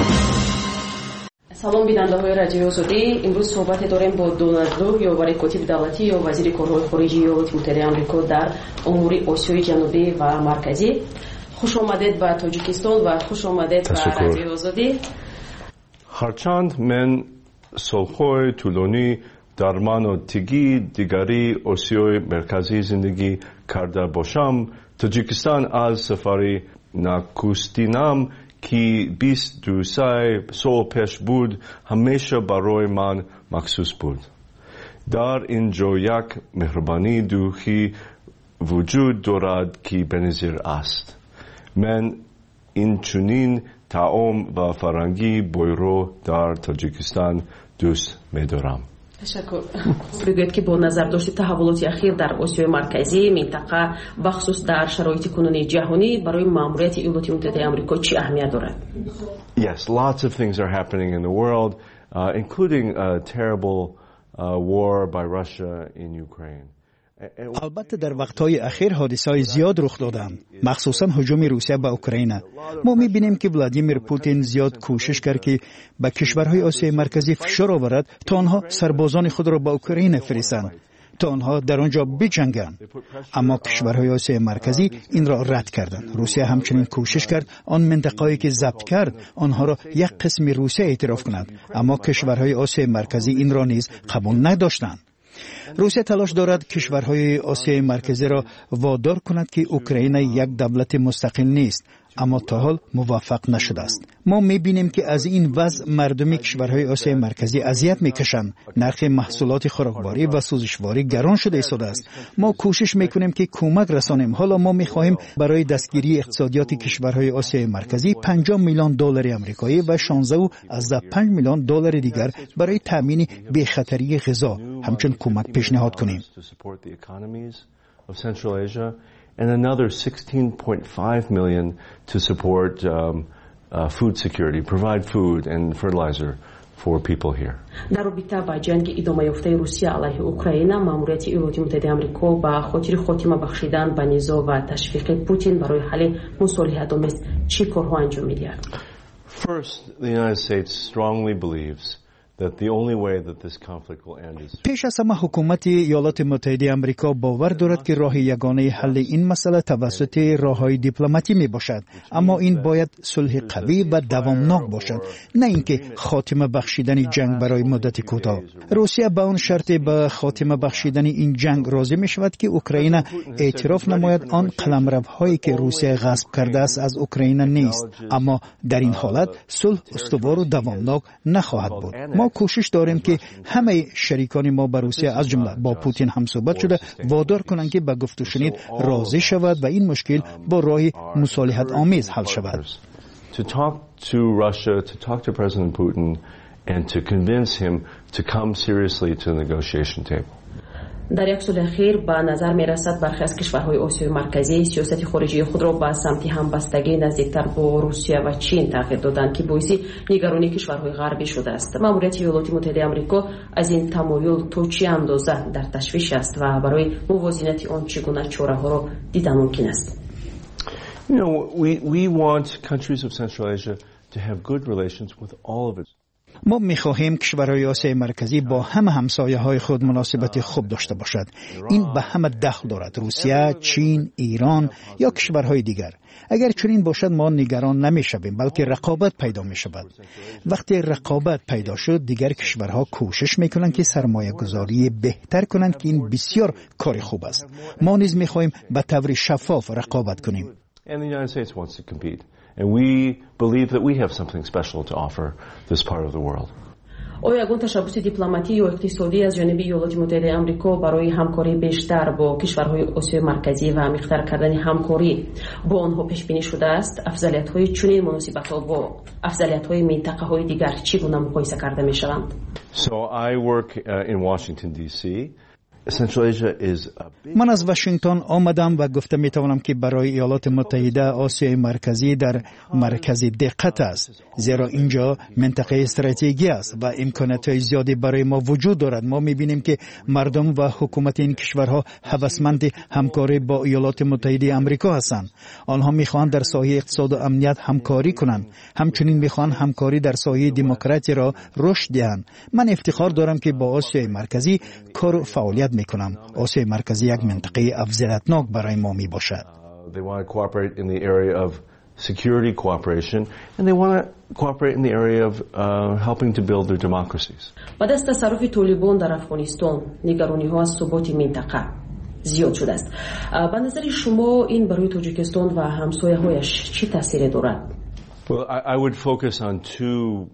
салом бинандаҳои радиои озодӣ. имрӯз суҳбате дорем бо Дональд Лу, ёвари котиби давлатӣ ё вазири корҳои хориҷии иёлоти муттаҳидаи амрико дар умури осиёи ҷанубӣ ва марказӣ. хуш омадед ба тоҷикистон ва хуш омадед ба радиои озодӣ. ҳарчанд мен солҳои тӯлонӣ дар манотиқи дигари осиёи марказӣ зиндагӣ карда бошам, Таҷикистон аз сафари накустинам ки бист و دو сол пеш буд ҳамеша барои ман махсус буд. дар ин ҷо як меҳрубонии духӣ вуҷуд дорад ки беназир аст. мен инчунин таом ва фарҳанги бойро дар Таҷикистон дӯст медорам. ташаккур. бигӯед ки бо назардошти таҳаввулоти ахир дар осиёи марказӣ минтақа бахусус дар шароити кунунии ҷаҳонӣ барои маъмурияти иёлоти муттаҳидаи амрико чӣ аҳамият дорад? Yes, lots of things are happening in the world, uh, including a terrible uh, war by Russia in Ukraine. البته در وقتهای اخیر حادثه‌های زیاد رخ دادند، مخصوصا هجوم روسیه به اوکراین. ما می‌بینیم که ولادیمیر پوتین زیاد کوشش کرد که به کشورهای آسیای مرکزی فشار آورد تا آنها سربازان خود را به اوکراین فرستند تا آنها در آنجا بجنگند، اما کشورهای آسیای مرکزی این را رد کردند. روسیه همچنین کوشش کرد آن منطقه‌ای که ضبط کرد آنها را یک قسم روسیه اعتراف کند، اما کشورهای آسیای مرکزی این را نیز قبول نداشتند. روسیه تلاش دارد کشورهای آسیای مرکزی را وادار کند که اوکراین یک دولت مستقل نیست، اما تا حال موفق نشده است. ما میبینیم که از این وضع مردم کشورهای آسیای مرکزی اذیت میکشند. نرخ محصولات خوراکباری و سوزشواری گران شده ایستاده است. ما کوشش میکنیم که کمک رسانیم. حالا ما میخواهیم برای دستگیری اقتصادیات کشورهای آسیای مرکزی پنجاه میلیون دلار آمریکایی و شانزده از پنج میلیون دلار دیگر برای تامین بی‌خطری غذا همچنین کمک پیشنهاد کنیم. Of Central Asia, and another sixteen point five million to support um, uh, food security, provide food and fertilizer for people here. در رابطه با جنگ ادامه یافته روسیه علیه اوکراین، ماموریت ایالات متحده آمریکا با خاطر خاتمه بخشیدن به نزاع و تشویق پوتین برای حل مصالحت آمیز چه کارها انجام می‌دهد؟ First, the United States strongly believes that the only way that this conflict will end is پیش از همه حکومت ایالات متحده آمریکا باور دارد که راه یگانه حل این مسئله توسط راههای دیپلماتی می باشد، اما این باید صلح قوی و دوامناک باشد، نه اینکه خاتمه بخشیدن جنگ برای مدت کوتاه. روسیه با اون شرط به خاتمه بخشیدن این جنگ راضی می شود که اوکراین اعتراف نماید آن قلمروهایی که روسیه غصب کرده است از اوکراین نیست، اما در این حالت صلح استوار و دوامناک نخواهد بود. ما کوشش داریم که همه شریکان ما با روسیه از جمله با پوتین هم صحبت شده وادار کنند که به گفت و شنید راضی شود و این مشکل با راه مصالحت آمیز حل شود. To talk to Russia, to talk to President Putin and to convince him to come seriously to the negotiation table. در یک سال اخیر به نظر می رسد برخی از کشورهای آسیای مرکزی سیاست خارجی خود را به سمت همبستگی نزدیکتر با روسیه و چین تغییر دادند که باعث نگرانی کشورهای غربی شده است. ماموریت ایالات متحده آمریکا از این تمایل تا چه اندازه در تشویش است و برای موازنت آن چگونه چاره‌ها را دیدن ممکن است؟ You know, we we want countries of Central Asia to have good relations with all of its ما می‌خواهیم کشورهای آسیای مرکزی با همه همسایه‌های خود مناسبت خوب داشته باشد. این به همه دخل دارد، روسیه، چین، ایران یا کشورهای دیگر. اگر چنین باشد ما نگران نمی‌شویم، بلکه رقابت پیدا می‌شود. وقتی رقابت پیدا شد دیگر کشورها کوشش می‌کنند که سرمایه‌گذاری بهتر کنند که این بسیار کار خوب است. ما نیز می‌خواهیم به طور شفاف رقابت کنیم. And the United States wants to compete. And we believe that we have something special to offer this part of the world. آیا یگان تشبس دیپلماتی یا اقتصادی از جانب ایالات متحده آمریکا برای همکاری بیشتر با کشورهای آسیای مرکزی و عمیق‌تر کردن همکاری با آنها پیش بینی شده است؟ افضلیت‌های چنین مناسبت‌ها با افضلیت‌های منطقه‌های دیگر چگونه مقایسه کرده می‌شوند؟ So I work uh, in Washington D C. من از واشنگتن آمدم و گفته می توانم که برای ایالات متحده آسیای مرکزی در مرکز دقت است، زیرا اینجا منطقه استراتژیکی است و امکانات زیادی برای ما وجود دارد. ما می بینیم که مردم و حکومت این کشورها هوسمند همکاری با ایالات متحده آمریکا هستند. آنها می خواهند در ساحه اقتصاد و امنیت همکاری کنند، همچنین می خواهند همکاری در ساحه دموکراسی را رشد دهند. من افتخار دارم که با آسیای مرکزی کار و فعالیت میکنم. آسیای مرکزی یک منطقه افضلیتناک برای ما می باشد. They want to cooperate in the area of security cooperation and they want to cooperate in the area of uh, helping to build their democracies. بعد از تصرف طالبان در افغانستان نگرانی ها از ثبات منطقه زیاد شده است. به نظر شما این برای تاجیکستان و همسایه‌هایش چه تأثیری دارد؟ Well, I, I would focus on two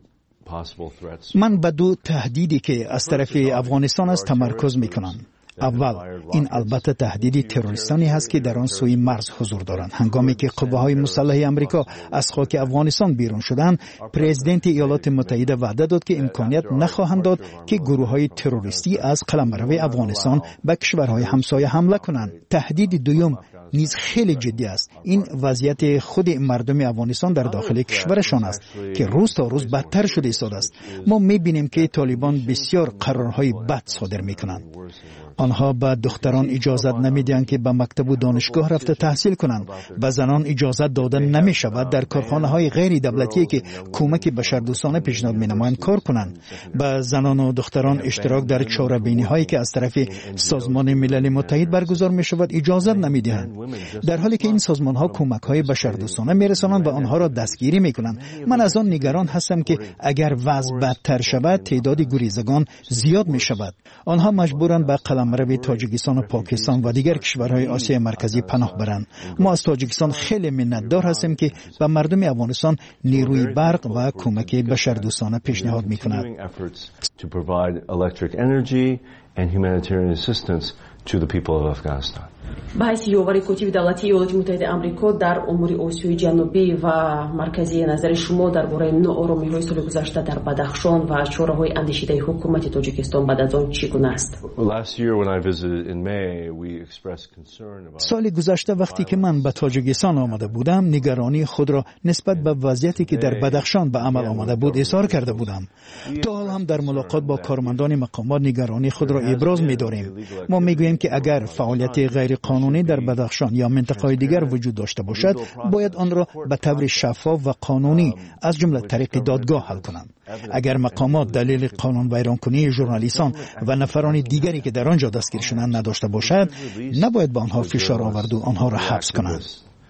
من به دو تهدیدی که از طرف افغانستان است تمرکز میکنم. اول این البته تهدید تروریستانی هست که در آن سوی مرز حضور دارند. هنگامی که قوه‌های مسلح آمریکا از خاک افغانستان بیرون شدند، پرزیدنت ایالات متحده وعده داد که امکانیت نخواهند داد که گروه‌های تروریستی از قلمرو افغانستان به کشورهای همسایه حمله کنند. تهدید دوم نیز خیلی جدی است. این وضعیت خود مردم افغانستان در داخل کشورشان است که روز تا روز بدتر شده ایستاده است. ما می‌بینیم که طالبان بسیار قرارهای بد صادر می‌کنند. آنها به دختران اجازه نمیدهند که به مکتب و دانشگاه رفته تحصیل کنند. به زنان اجازه داده نمی شود در کارخانه‌های غیر دولتی که کمک بشردوستانه پیشنهاد می‌نمایند کار کنند. به زنان و دختران اشتراک در چاره‌بینی‌هایی که از طرف سازمان ملل متحد برگزار می‌شود اجازه نمی‌دهند. در حالی که این سازمان‌ها کمک‌های بشردوستانه می‌رسانند و آنها را دستگیری می‌کنند. من از آن نگران هستم که اگر وضع بدتر شود تعداد گریزگان زیاد می‌شود. آنها مجبورند به قلم قلمرو تاجیکستان و پاکستان و دیگر کشورهای آسیای مرکزی پناه برند. ما از تاجیکستان خیلی منتدار هستیم که به مردم افغانستان نیروی برق و کمک بشردوستانه پیشنهاد می‌کند. To the people of Afghanistan. با حیث یاوری کتیب دولتی ایالات متحده آمریکا در امور آسیای جنوبی و مرکزی، نظر شما درباره ناآرامی‌های سال گذشته در بدخشان و چاره‌های اندیشیده حکومت تاجیکستان بعد از آن چگونه است؟ سال گذشته وقتی که من به تاجیکستان آمده بودم، نگرانی خود را نسبت به وضعیتی که در بدخشان به عمل آمده بود اظهار کرده بودم. تا حال هم در ملاقات با کارمندان مقامات نگرانی خود را ابراز می‌داریم. ما می‌گوییم که اگر فعالیت غیر قانونی در بدخشان یا منطقه‌های دیگر وجود داشته باشد، باید آن را به طور شفاف و قانونی از جمله طریق دادگاه حل کنند. اگر مقامات دلیل قانون ویرانکنی ژورنالیستان و نفران دیگری که در آنجا دستگیر شدند نداشته باشد، نباید به آنها فشار آورد و آنها را حبس کنند.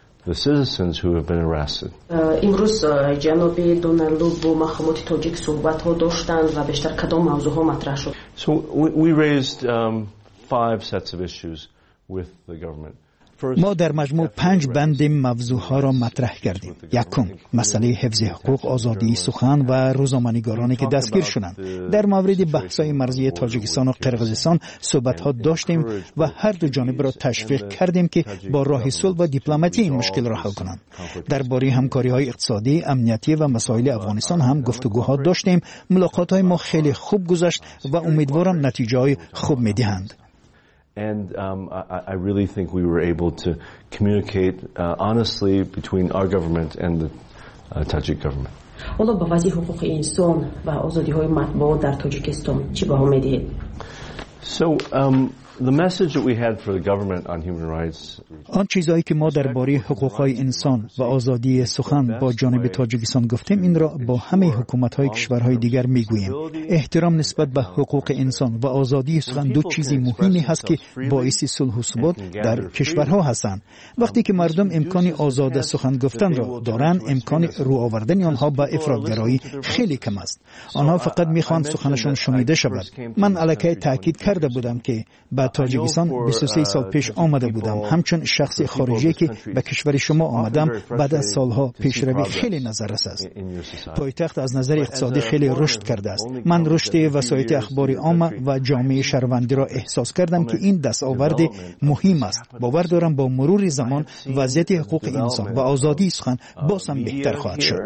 امروز جناب دونالد با مقامات تاجیک صحبت‌ها داشتند و بیشتر کدام موضوع‌ها مطرح شد؟ So we, we raised um, five sets of issues with the government. ما در مجموع پنج بند موضوعها را مطرح کردیم. یکم، مسئله حفظ حقوق، آزادی سخن و روزنامه‌نگارانی که دستگیر شدند. در مورد بحث‌های مرزی تاجیکستان و قرقیزستان صحبت‌ها داشتیم و هر دو جانب را تشویق کردیم که با راه صلح و دیپلماسی این مشکل را حل کنند. درباره همکاری‌های اقتصادی، امنیتی و مسائل افغانستان هم گفتگوها داشتیم. ملاقات‌های ما خیلی خوب گذشت و امیدوارم نتیجه‌های خوب می‌دهند. And um, I, I really think we were able to communicate uh, honestly between our government and the uh, Tajik government. حالا با وضع حقوق انسان و آزادی‌های مطبوعات در تاجیکستان چی بها می‌دهید؟ So um, the message that we had for the government on human rights. آن چیزایی که ما درباره حقوق‌های انسان و آزادی سخن با جانب تاجیکستان گفتیم، این را با همه حکومت‌های کشورهای دیگر می‌گوییم. احترام نسبت به حقوق انسان و آزادی سخن دو چیزی مهمی هست که باعث صلح و ثبات در کشورها هستند. وقتی که مردم امکان آزاد سخن گفتن را دارند، امکان رو آوردن آنها به افراطگرایی خیلی کم است. آنها فقط می‌خواهند سخنشان شنیده شود. من علیه تاکید کرده بودم که به تاجیکستان بیست و سه سال پیش آمده بودم، همچون شخص خارجی که به کشور شما آمدم. بعد از سالها پیشروی خیلی نظررس است. پایتخت از نظر اقتصادی خیلی رشد کرده است. من رشد وسایل اخباری عامه و جامعه شهروندی را احساس کردم که این دستاورد مهم است. باور دارم با مرور زمان وضعیت حقوق انسان و آزادی سخن باز هم بهتر خواهد شد.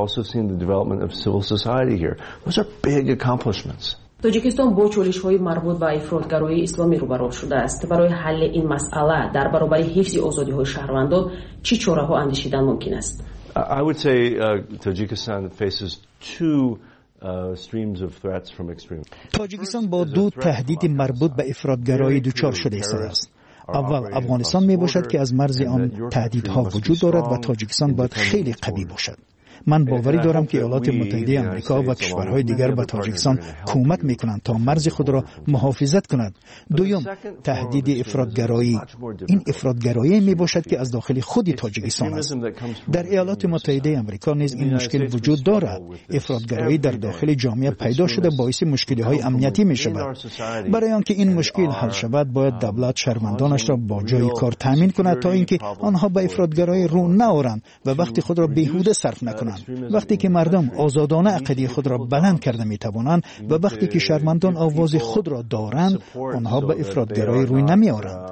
تاجیکستان با چالش‌های مربوط به افراطگرایی اسلامی روبرو شده است. برای حل این مسئله در برابر حفظ آزادی‌های شهروندان چه چاره‌ها اندیشیدن ممکن است؟ I would say uh, Tajikistan faces two uh, streams of threats from extreme. تاجیکستان با دو تهدید مربوط به افراطگرایی دچار شده است. اول افغانستان می باشد که از مرز آن تهدیدها وجود دارد و تاجیکستان باید خیلی قوی باشد. من باوری دارم که ایالات متحده آمریکا و کشورهای دیگر به تاجیکستان کمک میکنند تا مرز خود را محافظت کند. دوم، تهدید افراطگرایی. این افراطگرایی می باشد که از داخل خود تاجیکستان است. در ایالات متحده آمریکا نیز این مشکل وجود دارد. افراطگرایی در داخل جامعه پیدا شده باعث مشکل‌های امنیتی می شود. برای آنکه این مشکل حل شود، باید دولت شهروندانش را با جای کار تامین کند تا اینکه آنها به افراطگرایی رو نآورند و وقتی خود را بیهوده صرف نکنند. وقتی که مردم آزادانه عقیده خود را بلند کرده می توانند و وقتی که شهروندان آواز خود را دارند، آنها به افراطگرایی روی نمی آورند.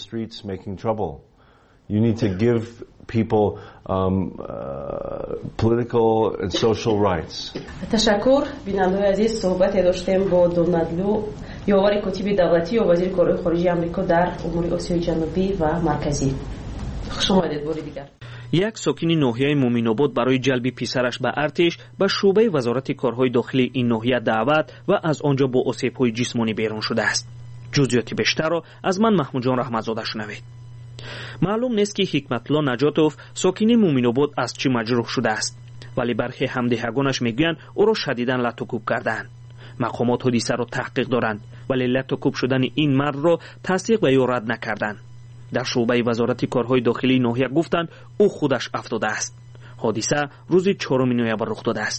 You need to give people um, uh, political and social rights. تشکر. بیننده‌های عزیز، صحبت داشتیم با دونالد یاور کتیب دولتی و وزیر کارهای خارجی آمریکا در امور آسیای جنوبی و مرکزی. خوش آمدید بار دیگر. یک ساکن ناحیه مومین‌آباد برای جلب پسرش به ارتش به شعبه وزارت کارهای داخلی این ناحیه دعوت و از آنجا با آسیب‌های جسمانی بیرون شده است. جزئیات بیشتر را از من محمود جان رحمتزاده شنوید. معلوم نیست که حکمت الله نجاتوف ساکن مومین‌آباد از چه مجروح شده است، ولی برخی همدهگانش میگویند او را شدیداً لطوکوب کردند. مقامات حادثه را تحقیق دارند، ولی لطوکوب شدن این مرد را تصدیق و یا رد نکردند. در شعبه وزارت کارهای داخلی ناحیه گفتند او خودش افتاده است. حادثه روز چهارم نوامبر رخ داده است.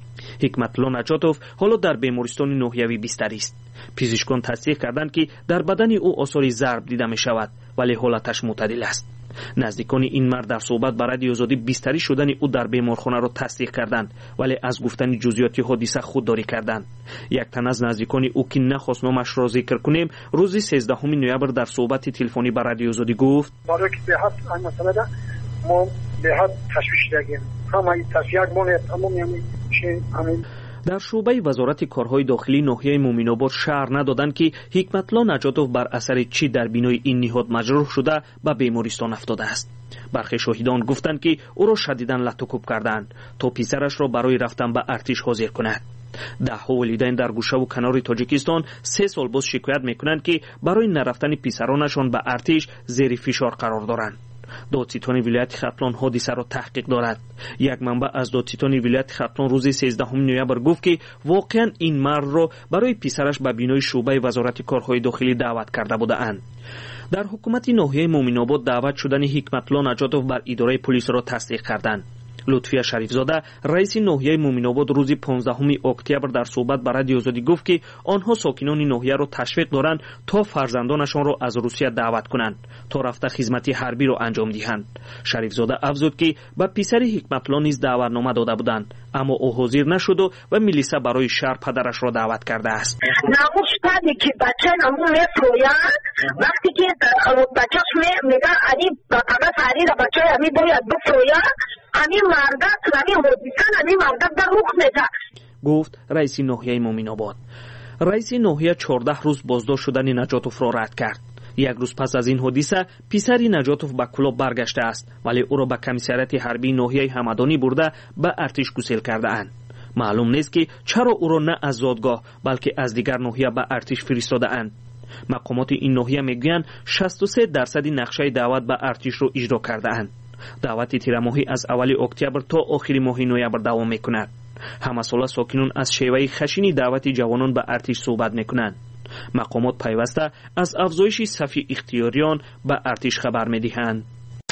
حکمتالله نجاتوف حالا در بیمارستان ناحیوی بستری است. پزشکان تصدیق کردند که در بدن او آثار ضرب دیده می شود ولی حالتش معتدل است. نزدیکان این مرد در صحبت با رادیو آزادی بستری شدن او در بیمارخانه را تصدیق کردند ولی از گفتن جزئیات حادثه خودداری کردند. یک تن از نزدیکان او که نخواست نامش را ذکر کنیم روز سیزدهم نوامبر در صحبت تلفنی با رادیو آزادی گفت برای که به حد این مسئله ده ما به حد تشویش دیدیم همه تصفیه مونه تمام یعنی همین. در شعبه وزارت کارهای داخلی ناحیه مومن‌آباد شهر ندادند که حکمتالله نجاتوف بر اثر چی در بینای این نهاد مجروح شده به بیمارستان افتاده است. برخی شاهدان گفتند که او را شدیداً لطوکوب کردند تا پسرش را برای رفتن به ارتش حاضر کند. ده ها والدین در گوشه و کنار تاجیکستان سه سال باز شکایت میکنند که برای نرفتن پسرانشان به ارتش زیر فشار قرار دارند. دادستان ولایت ختلان حادثه را تحقیق دارد. یک منبع از دادستان ولایت ختلان روز سیزدهم نوامبر گفت که واقعا این مرد را برای پسرش به بینای شعبه وزارت کارهای داخلی دعوت کرده بودند. در حکومت ناحیه مومن‌آباد دعوت شدن حکمتالله نجاتوف بر اداره پلیس را تصدیق کردند. لطفی شریفزاده رئیس ناحیه مومن‌آباد روز پانزدهم اکتبر در صحبت با رادیو آزادی گفت که آنها ساکنان ناحیه را تشویق دارند تا فرزندانشان را از روسیه دعوت کنند تا رفته خدمت حربی را انجام دهند. شریفزاده افزود که به پسر حکمتالله نیز دعوتنامه داده بودند اما او حاضر نشد و ملیسا برای شهر پدرش را دعوت کرده است. ناموشتادی که بچه نمو میفرویند وقتی که بچهش میگه انی فقط هری را بچه همی باید بفروید همین مردت همین حدیثن همین مردت در رخ میده، گفت رئیس ناحیه مومن‌آباد. رئیس ناحیه چهارده روز بازداشت شدن نجاتوف را رد کرد. یک روز پس از این حادثه پسری نجاتوف به کلاب برگشته است ولی او را به کمیساریات حربی ناحیه همدانی برده به ارتش گسیل کرده اند. معلوم نیست که چرا او را نه از زادگاه بلکه از دیگر ناحیه به ارتش فرستاده اند. مقامات این ناحیه میگویند شصت و سه درصد نقشه دعوت به ارتش را اجرا کرده اند. دعوت تیر ماهی از اول اکتبر تا آخر ماه نوامبر دوام میکند. همه ساله ساکنان از شیوه خشنی دعوت جوانان به ارتش صحبت میکنند. مقامات پیوسته از افزایش صف اختیاریان به ارتش خبر میدهند.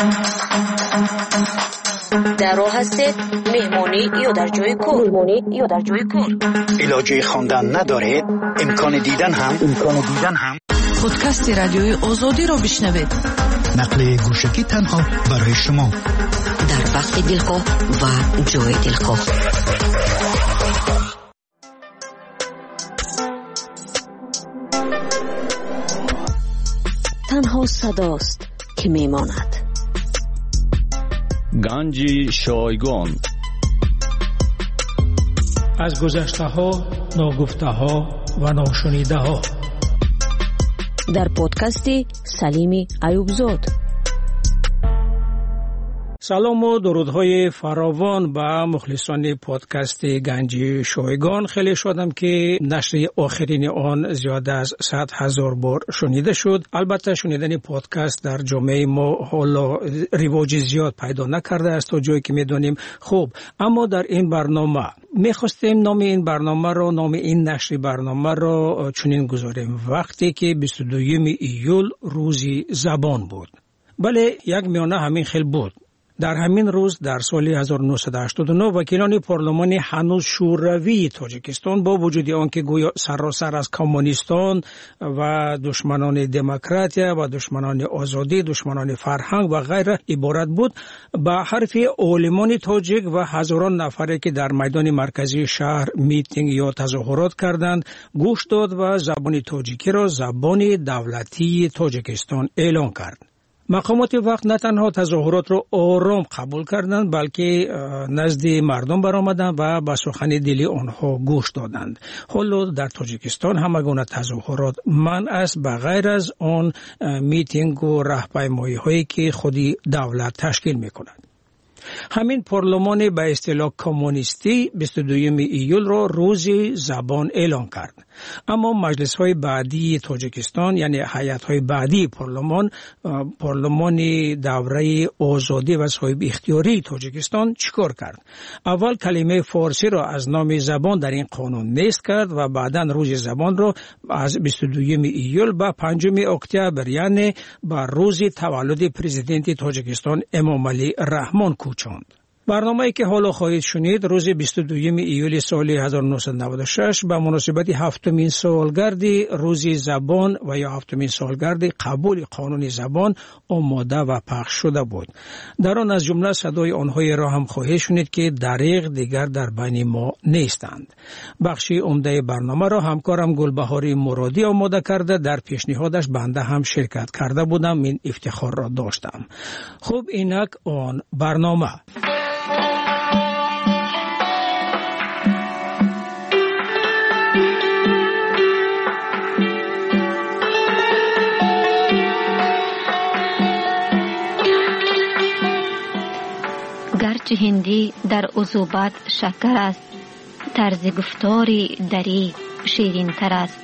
در راه هستید مهمانی یا در جای کار مهمانی یا در جای کار علاجه خواندن ندارید امکان دیدن هم امکان دیدن هم پادکست رادیوی آزادی را بشنوید. نقل گوشکی تنها برای شما در وقت دلخواه و جای دلخواه. تنها صداست که میماند. گنج شایگان از گذشته ها، ناگفته ها و ناشنیده ها در پادکست سلیم ایوبزاد. سلام و درودهای فراوان به مخلصان پادکست گنج شایگان. خیلی شدم که نشر آخرین آن زیاده از صد هزار بار شنیده شد. البته شنیدن پادکست در جامعه ما حالا رواج زیاد پیدا نکرده است تا جایی که میدونیم. خوب، اما در این برنامه میخواستیم نام این برنامه رو نام این نشر برنامه رو چنین گذاریم: وقتی که بیست و دوم ایول روزی زبان بود. بله، یک میانه همین خیل بود. در همین روز در سال هزار و نهصد و هشتاد و نه وکیلان پارلمان هنوز شوروی تاجیکستان با وجود آنکه گویا سراسر از کمونیستان و دشمنان دموکراتیا و دشمنان آزادی، دشمنان فرهنگ و غیره عبارت بود، با حرف عالمان تاجیک و هزاران نفری که در میدان مرکزی شهر میتینگ یا تظاهرات کردند گوش داد و زبان تاجیکی را زبان دولتی تاجیکستان اعلان کرد. مقامات وقت نه تنها تظاهرات را آرام قبول کردند بلکه نزد مردم برآمدند و به سخن دلی آنها گوش دادند. حالا در تاجیکستان همه گونه تظاهرات منع است به غیر از آن میتینگ و راهپیمایی هایی که خودی دولت تشکیل می‌کند. همین پارلمان به اصطلاح کمونیستی بیست و دوم ایول را روز زبان اعلان کرد. اما مجلس های بعدی تاجیکستان یعنی هیئت های بعدی پارلمان پارلمان دوره آزادی و صاحب اختیاری تاجیکستان چیکار کرد؟ اول کلمه فارسی را از نام زبان در این قانون نیست کرد و بعداً روز زبان را از بیست و دوم ایول به پنجم اکتبر یعنی به روز تولد پرزیدنت تاجیکستان امام علی رحمان کوچاند. برنامه‌ای که حالا خواهید شنید روز بیست و دوم ایول سال هزار و نهصد و نود و شش به مناسبت هفتمین سالگرد روز زبان و یا هفتمین سالگرد قبول قانون زبان آماده و پخش شده بود. در آن از جمله صدای آنهایی را هم خواهید شنید که دریغ دیگر در بین ما نیستند. بخش عمده برنامه را همکارم گلبهاری مرادی آماده کرده، در پیشنهادش بنده هم شرکت کرده بودم، این افتخار را داشتم. خب اینک آن برنامه. گرچه هندی در عذوبت شکر است، طرز گفتاری دری شیرین تر است.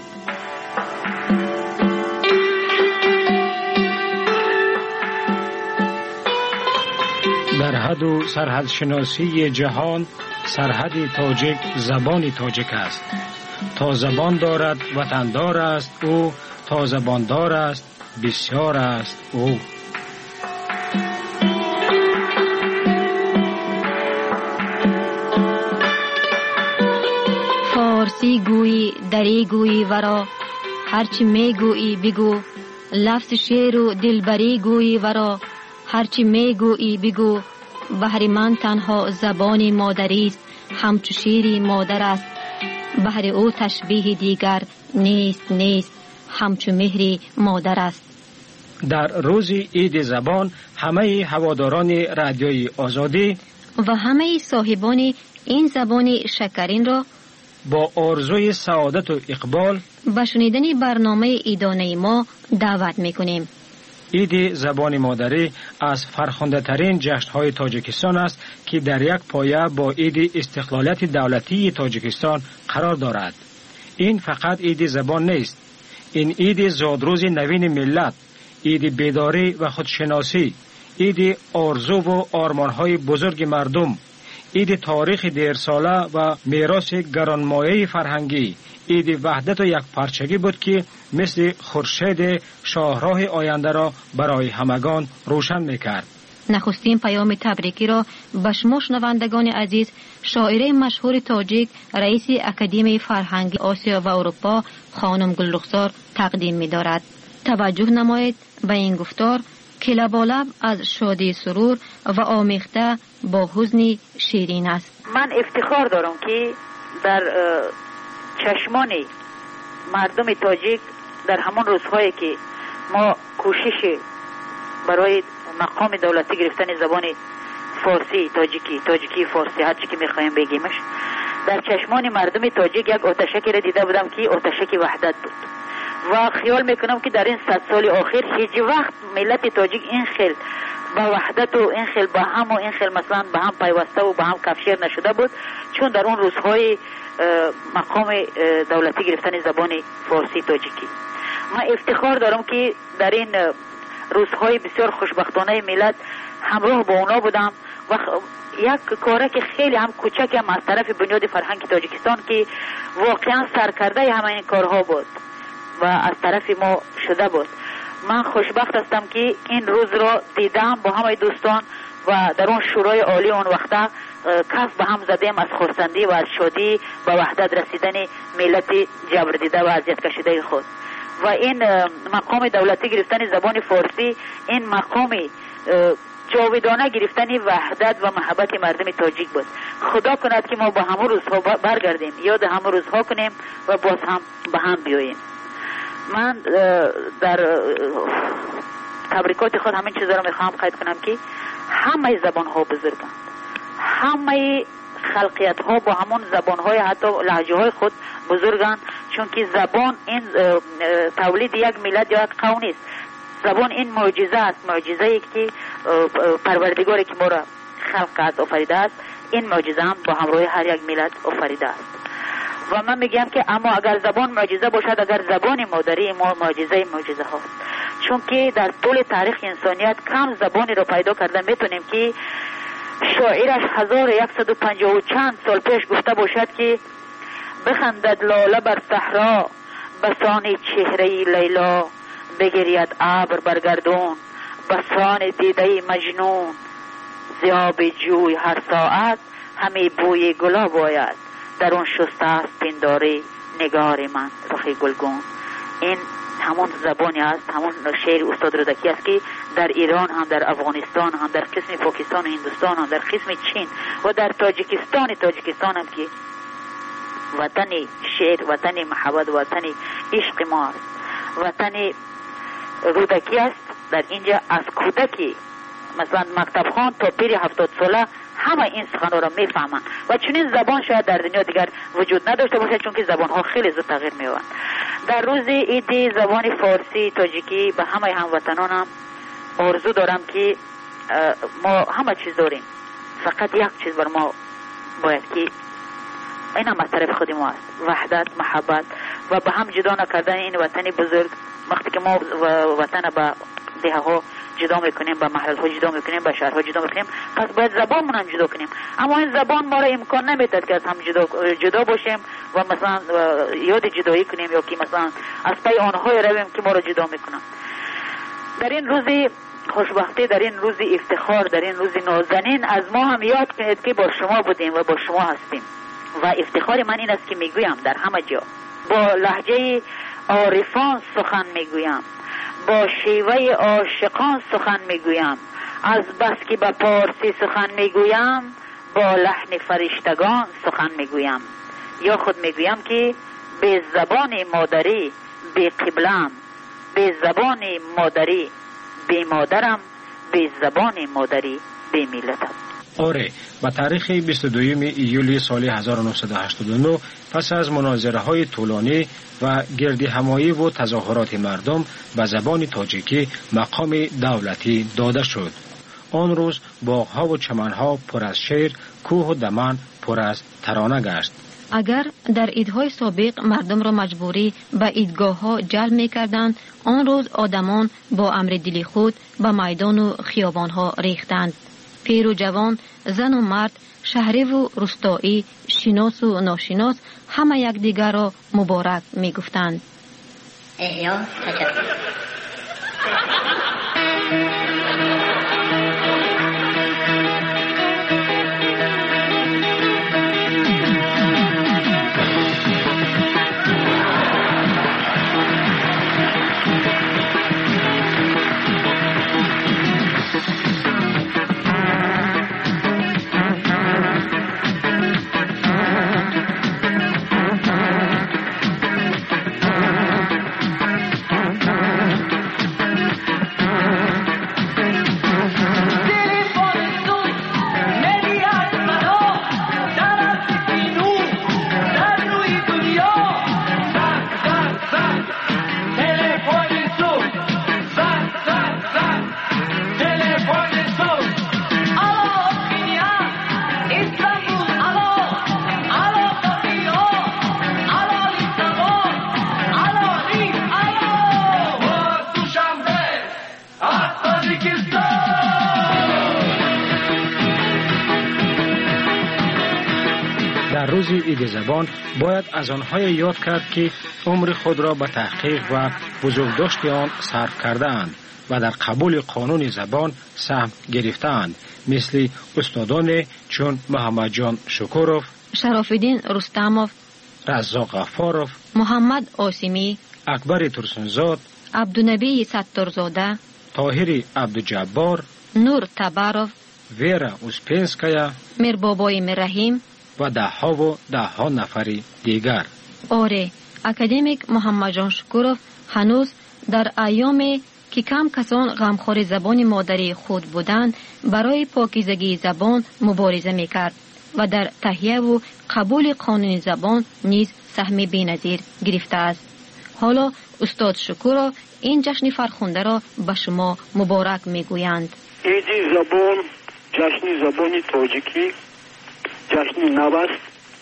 در حد و سرحد شناسی جهان سرحد تاجیک زبان تاجیک است. تا زبان دارد وطندار است او، تا زبان دار است بسیار است او. فارسی گویی دری گویی ورا، هرچی می گویی بگو. لفظ شعر و دلبری گویی ورا، هرچی می گویی بگو. بهر من تنها زبان مادری است، همچو شیری مادر است. بهر او تشبیه دیگر نیست نیست، همچو مهری مادر است. در روز عید زبان همه هواداران رادیوی آزادی و همه صاحبان این زبان شکرین را با آرزوی سعادت و اقبال به شنیدن برنامه عیدانه ما دعوت میکنیم. عید زبان مادری از فرخنده ترین جشن‌های تاجیکستان است که در یک پایه با عید استقلالیت دولتی تاجیکستان قرار دارد. این فقط عید زبان نیست، این عید زادروز نوین ملت، عید بیداری و خودشناسی، عید آرزو و آرمان‌های بزرگ مردم، عید تاریخ دیرساله و میراث گرانمایه فرهنگی، عید وحدت و یک پارچگی بود که مثل خورشید شاهراه آینده را برای همگان روشن میکرد. نخستین پیام تبریکی را به شما شنوندگان عزیز شاعره مشهور تاجیک، رئیس اکادمی فرهنگی آسیا و اروپا خانم گلرخسار تقدیم می‌دارد. توجه نمایید به این گفتار که لبالب از شادی سرور و آمیخته با حزن شیرین است. من افتخار دارم که در چشمان مردم تاجیک در همان روزهایی که ما کوشش برای مقام دولتی گرفتن زبان فارسی تاجیکی تاجیکی فارسی هر چی که میخوایم بگیمش، در چشمان مردم تاجیک یک آتشکی را دیده بودم که آتشکی وحدت بود و خیال میکنم که در این صد سال آخر هیچ وقت ملت تاجیک این خیل با وحدت و این خیل با هم و این خیل مثلا با هم پیوسته و با هم کفشیر نشده بود، چون در اون روزهای مقام دولتی گرفتن زبان فارسی تاجیکی. من افتخار دارم که در این روزهای بسیار خوشبختانه ملت همراه با اونا بودم و یک کاره که خیلی هم کوچک هم از طرف بنیاد فرهنگ تاجیکستان که واقعا سرکرده همه این کارها بود و از طرف ما شده بود. من خوشبخت هستم که این روز را دیدم با همه دوستان و در اون شورای عالی اون وقتا کف به هم زدیم از خرسندی و از شادی به وحدت رسیدن ملت جبر دیده و اذیت کشیده خود. و این مقام دولتی گرفتن زبان فارسی این مقام جاودانه گرفتن وحدت و محبت مردم تاجیک بود. خدا کند که ما با همون روزها برگردیم، یاد همون روزها کنیم و باز هم به هم بیاییم. من در تبریکات خود همین چیزا رو میخوام قید کنم که همه زبان ها بزرگند، همه خلقیت ها با همون زبان های حتی لهجه های خود بزرگند، چون که زبان این تولید یک ملت یا یک قوم نیست. زبان این معجزه است، معجزه ای که پروردگاری که ما را خلق کرد آفریده است، این معجزه هم با همراه هر یک ملت آفریده است. و من میگم که اما اگر زبان معجزه باشد، اگر زبان مادری ما معجزه معجزه هاست، چون که در طول تاریخ انسانیت کم زبانی رو پیدا کرده میتونیم که شاعرش هزار و یکصد و پنجاه و چند سال پیش گفته باشد که بخندد لاله بر صحرا بسان چهره لیلا، بگرید ابر بر گردون بسان دیده مجنون، زیاب جوی هر ساعت همی بوی گلاب آید، در اون شسته است پنداری نگار من رخ گلگون. این همون زبانی است، همون شعر استاد رودکی است که در ایران هم، در افغانستان هم، در قسم پاکستان و هندوستان هم، در قسم چین و در تاجیکستان تاجیکستان هم که وطن شعر، وطن محبت، وطن عشق ما است، وطن رودکی است. در اینجا از کودکی مثلا مکتب خان تا پیر هفتاد ساله همه این سخنها را میفهمند و چنین زبان شاید در دنیا دیگر وجود نداشته باشد، چون که زبان ها خیلی زود تغییر می‌یابند. در روز عید زبان فارسی تاجیکی به همه هموطنانم آرزو دارم که ما همه چیز داریم، فقط یک چیز بر ما باید که این هم از طرف خود ما است، وحدت، محبت و به هم جدا نکردن این وطن بزرگ. وقتی که ما وطن به دیه ها جدا میکنیم، به محل ها جدا میکنیم، به شهرها جدا میکنیم، پس باید زبانمون هم جدا کنیم. اما این زبان ما را امکان نمیداد که از هم جدا, جدا باشیم و مثلا یاد جدایی کنیم یا که مثلا از پی آنهای رویم که ما را جدا میکنن. در این روز خوشبختی، در این روز افتخار، در این روز نازنین از ما هم یاد کنید که با شما بودیم و با شما هستیم. و افتخار من این است که میگویم در همه جا با لهجه عارفان سخن میگویم، با شیوه عاشقان سخن میگویم، از بس که به پارسی سخن میگویم با لحن فرشتگان سخن میگویم. یا خود میگویم که به زبان مادری به قبلم، به زبان مادری به مادرم، به زبان مادری به ملتم. آره، با تاریخ بیست و دوم ایولی سال هزار و نهصد و هشتاد و نه پس از مناظره های طولانی و گردی همایی و تظاهرات مردم به زبان تاجیکی مقام دولتی داده شد. آن روز باغها و چمنها پر از شعر، کوه و دمن پر از ترانه گشت. اگر در عیدهای سابق مردم را مجبوری به عیدگاه ها جلب می کردند، آن روز آدمان با امر دلی خود به میدان و خیابان ها ریختند. پیر و جوان، زن و مرد، شهری و روستایی، شناس و ناشناس همه یک دیگر را مبارک می گفتند. احیا تجربه در روز عید زبان باید از آنهای یاد کرد که عمر خود را به تحقیق و بزرگداشت آن صرف کرده‌اند و در قبول قانون زبان سهم گرفته‌اند، مثل استادان چون محمد جان شکوروف، شرافالدین رستموف، رزاق غفاروف، محمد آسیمی، اکبر ترسنزاد، عبدالنبی ستارزاده، طاهر عبدالجبار، نور تباروف، ویرا اوسپینسکایا، میربابای مرحیم و ده ها و ده ها نفری دیگر. آره، اکادمیک محمد جان شکوروف هنوز در ایامی که کم کسان غمخوار زبان مادری خود بودند برای پاکیزگی زبان مبارزه میکرد و در تهیه و قبول قانون زبان نیز سهم بی‌نظیر گرفته است. حالا استاد شکوروف این جشن فرخنده را به شما مبارک میگویند. عید زبان، جشن زبان تاجیکی، جشن نو است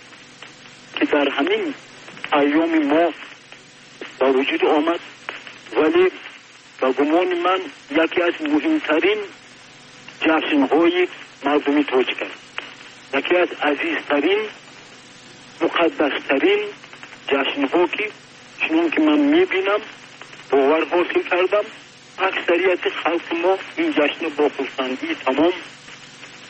که در همین ایام ما با وجود آمد، ولی با گمان من یکی از مهمترین جشن‌های مردمی تاجیک است، یکی از عزیزترین، مقدسترین جشن‌ها که چنان که من می‌بینم باور حاصل کردم اکثریت خلق ما این جشن با خرسندی تمام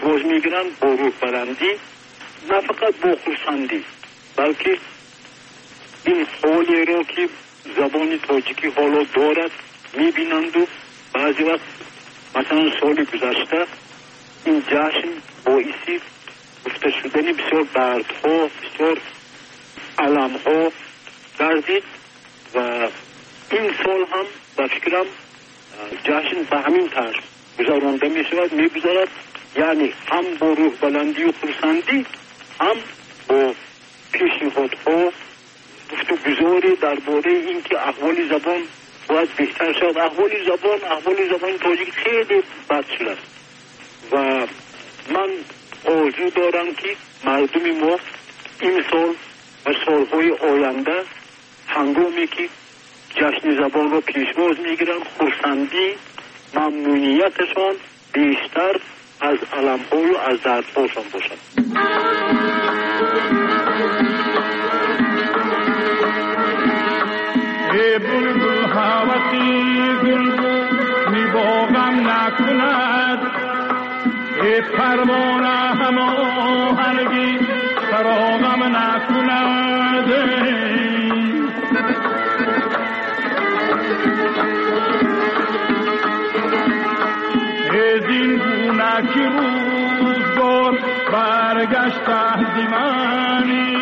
پیشواز میگیرن با روح بلندی، نه فقط با خرسندی، بلکه این حالی را که زبان تاجیکی حالا دارد میبینند و بعضی وقت مثلا سال گذشته این جشن باعثی گفته شدن بسیار دردها، بسیار علمها گردید و این سال هم به فکرم جشن به همین طرح گذرانده می شود، می گذارد، یعنی هم با روح بلندی و خرسندی، هم با پیشنهادها گفت و گذاری درباره اینکه احوال زبان باید بهتر شد. احوال زبان احوال زبان تاجیک خیلی بد شده و من آرزو دارم که مردم ما این سال و سالهای آینده هنگامی که جشن زبان را پیشواز میگیرن خرسندی ممنونیتشان بیشتر از علمهای و از دردهاشان باشد. ای بلبل هوسی گل می باغم نکند، ای پروانه هماهنگی فراغم نکند. ای زین گونه که روزگار برگشت از منی،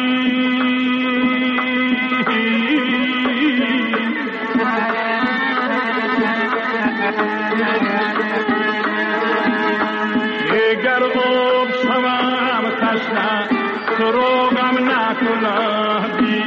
اگر خوب شوم تشنه سراغم نکندی.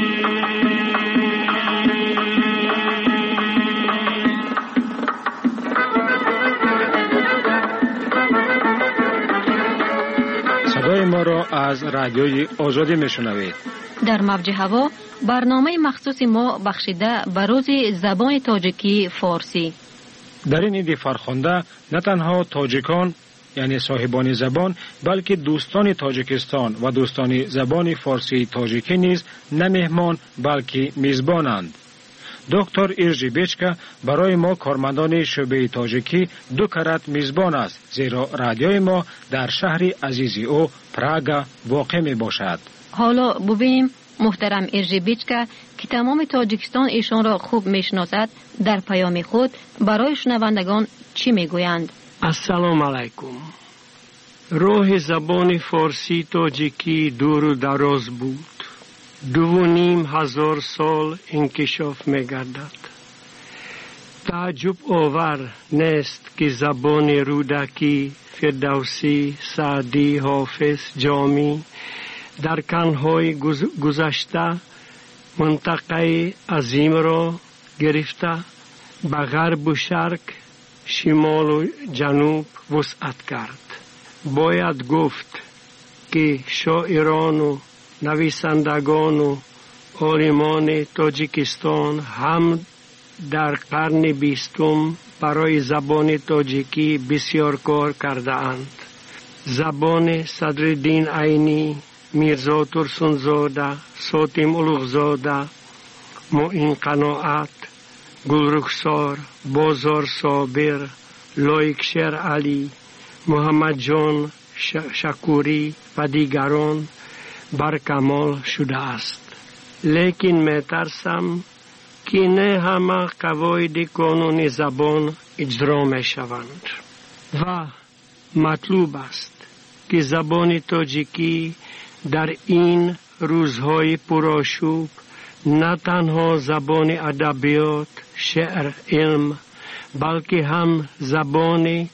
صدای ما را از رادیوی آزادی میشنوید. در موج هوا برنامه مخصوص ما بخشیده به روز زبان تاجیکی فارسی. در این عید فرخنده نه تنها تاجیکان یعنی صاحبان زبان بلکه دوستان تاجیکستان و دوستان زبان فارسی تاجیکی نیز نه مهمان بلکه میزبانند. دکتر ایرجی بیچکا برای ما کارمندان شعبه تاجیکی دو کرات میزبان است، زیرا رادیوی ما در شهر عزیزی او پراگا واقع می باشد. حالا ببینیم محترم ایرجی بیچکا که تمام تاجیکستان ایشان را خوب میشناسد در پیام خود برای شنوندگان چی میگویند. السلام علیکم. راه زبان فارسی تاجیکی دور و دراز بود. دو و نیم هزار سال انکشاف می‌گردد. تعجب آور نیست که زبان رودکی، فردوسی، سعدی، حافظ، جامی در قرن‌های گذشته منطقه عظیم را گرفته به غرب و شرق، شمال و جنوب وسعت کرد. باید گفت که شاعران و نویسندگان و عالمان تاجیکستان هم در قرن بیستم برای زبان تاجیکی بسیار کار کرده اند. زبان صدرالدین عینی، میرزا ترسونزاده، ساتم اولوغزاده، معین قناعت، گلرخسار، بازار صابر، لایکشیر علی، محمد جان شکوری و دیگران برکمال شده است. لیکن می ترسم که نه همه قواعد قانون زبان اجرا می شوند و مطلوب است که زبان تاجیکی در این روزهای پرآشوب نه تنها زبان ادبیات، شعر، علم بلکه هم زبان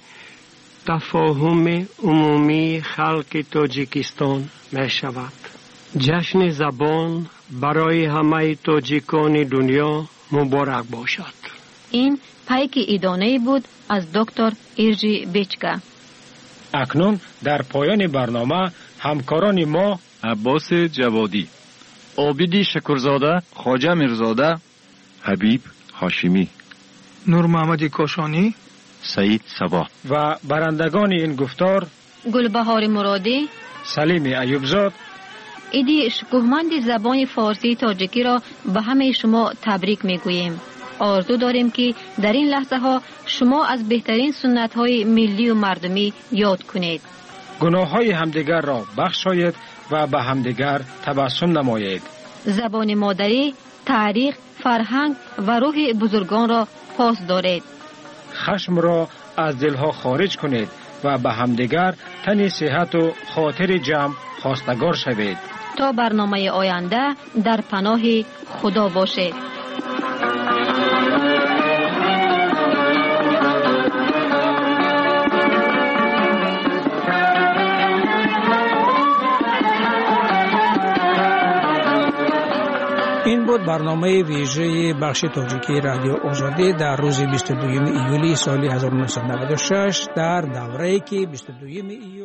تفاهم عمومی خلق تاجیکستان می شود. جشن زبان برای همه تاجیکان دنیا مبارک باشد. این پیک ایدانه بود از دکتر ایرجی بیچکا. اکنون در پایان برنامه همکاران ما عباس جوادی، عابدی شکرزاده، خواجه میرزاده، حبیب هاشمی، نور محمد کاشانی، سعید صبا و برندگان این گفتار گلبهار مرادی، سلیم ایوبزاد، ایدی شکوهمند زبان فارسی تاجیکی را به همه شما تبریک میگوییم. آرزو داریم که در این لحظه ها شما از بهترین سنت های ملی و مردمی یاد کنید. گناه های همدیگر را بخشایید و به همدیگر تبسم نمایید. زبان مادری تاریخ، فرهنگ و روح بزرگان را پاس دارید. خشم را از دلها خارج کنید و به همدیگر تن صحت و خاطر جمع خواستگار شوید. تا برنامه آینده در پناه خدا باشید. این بود برنامه ویژه بخش تاجیکی رادیو آزادی در روز بیست و دوم ایولی سال هزار و نهصد و نود و شش در دوره‌ای که بیست و دوم ایولی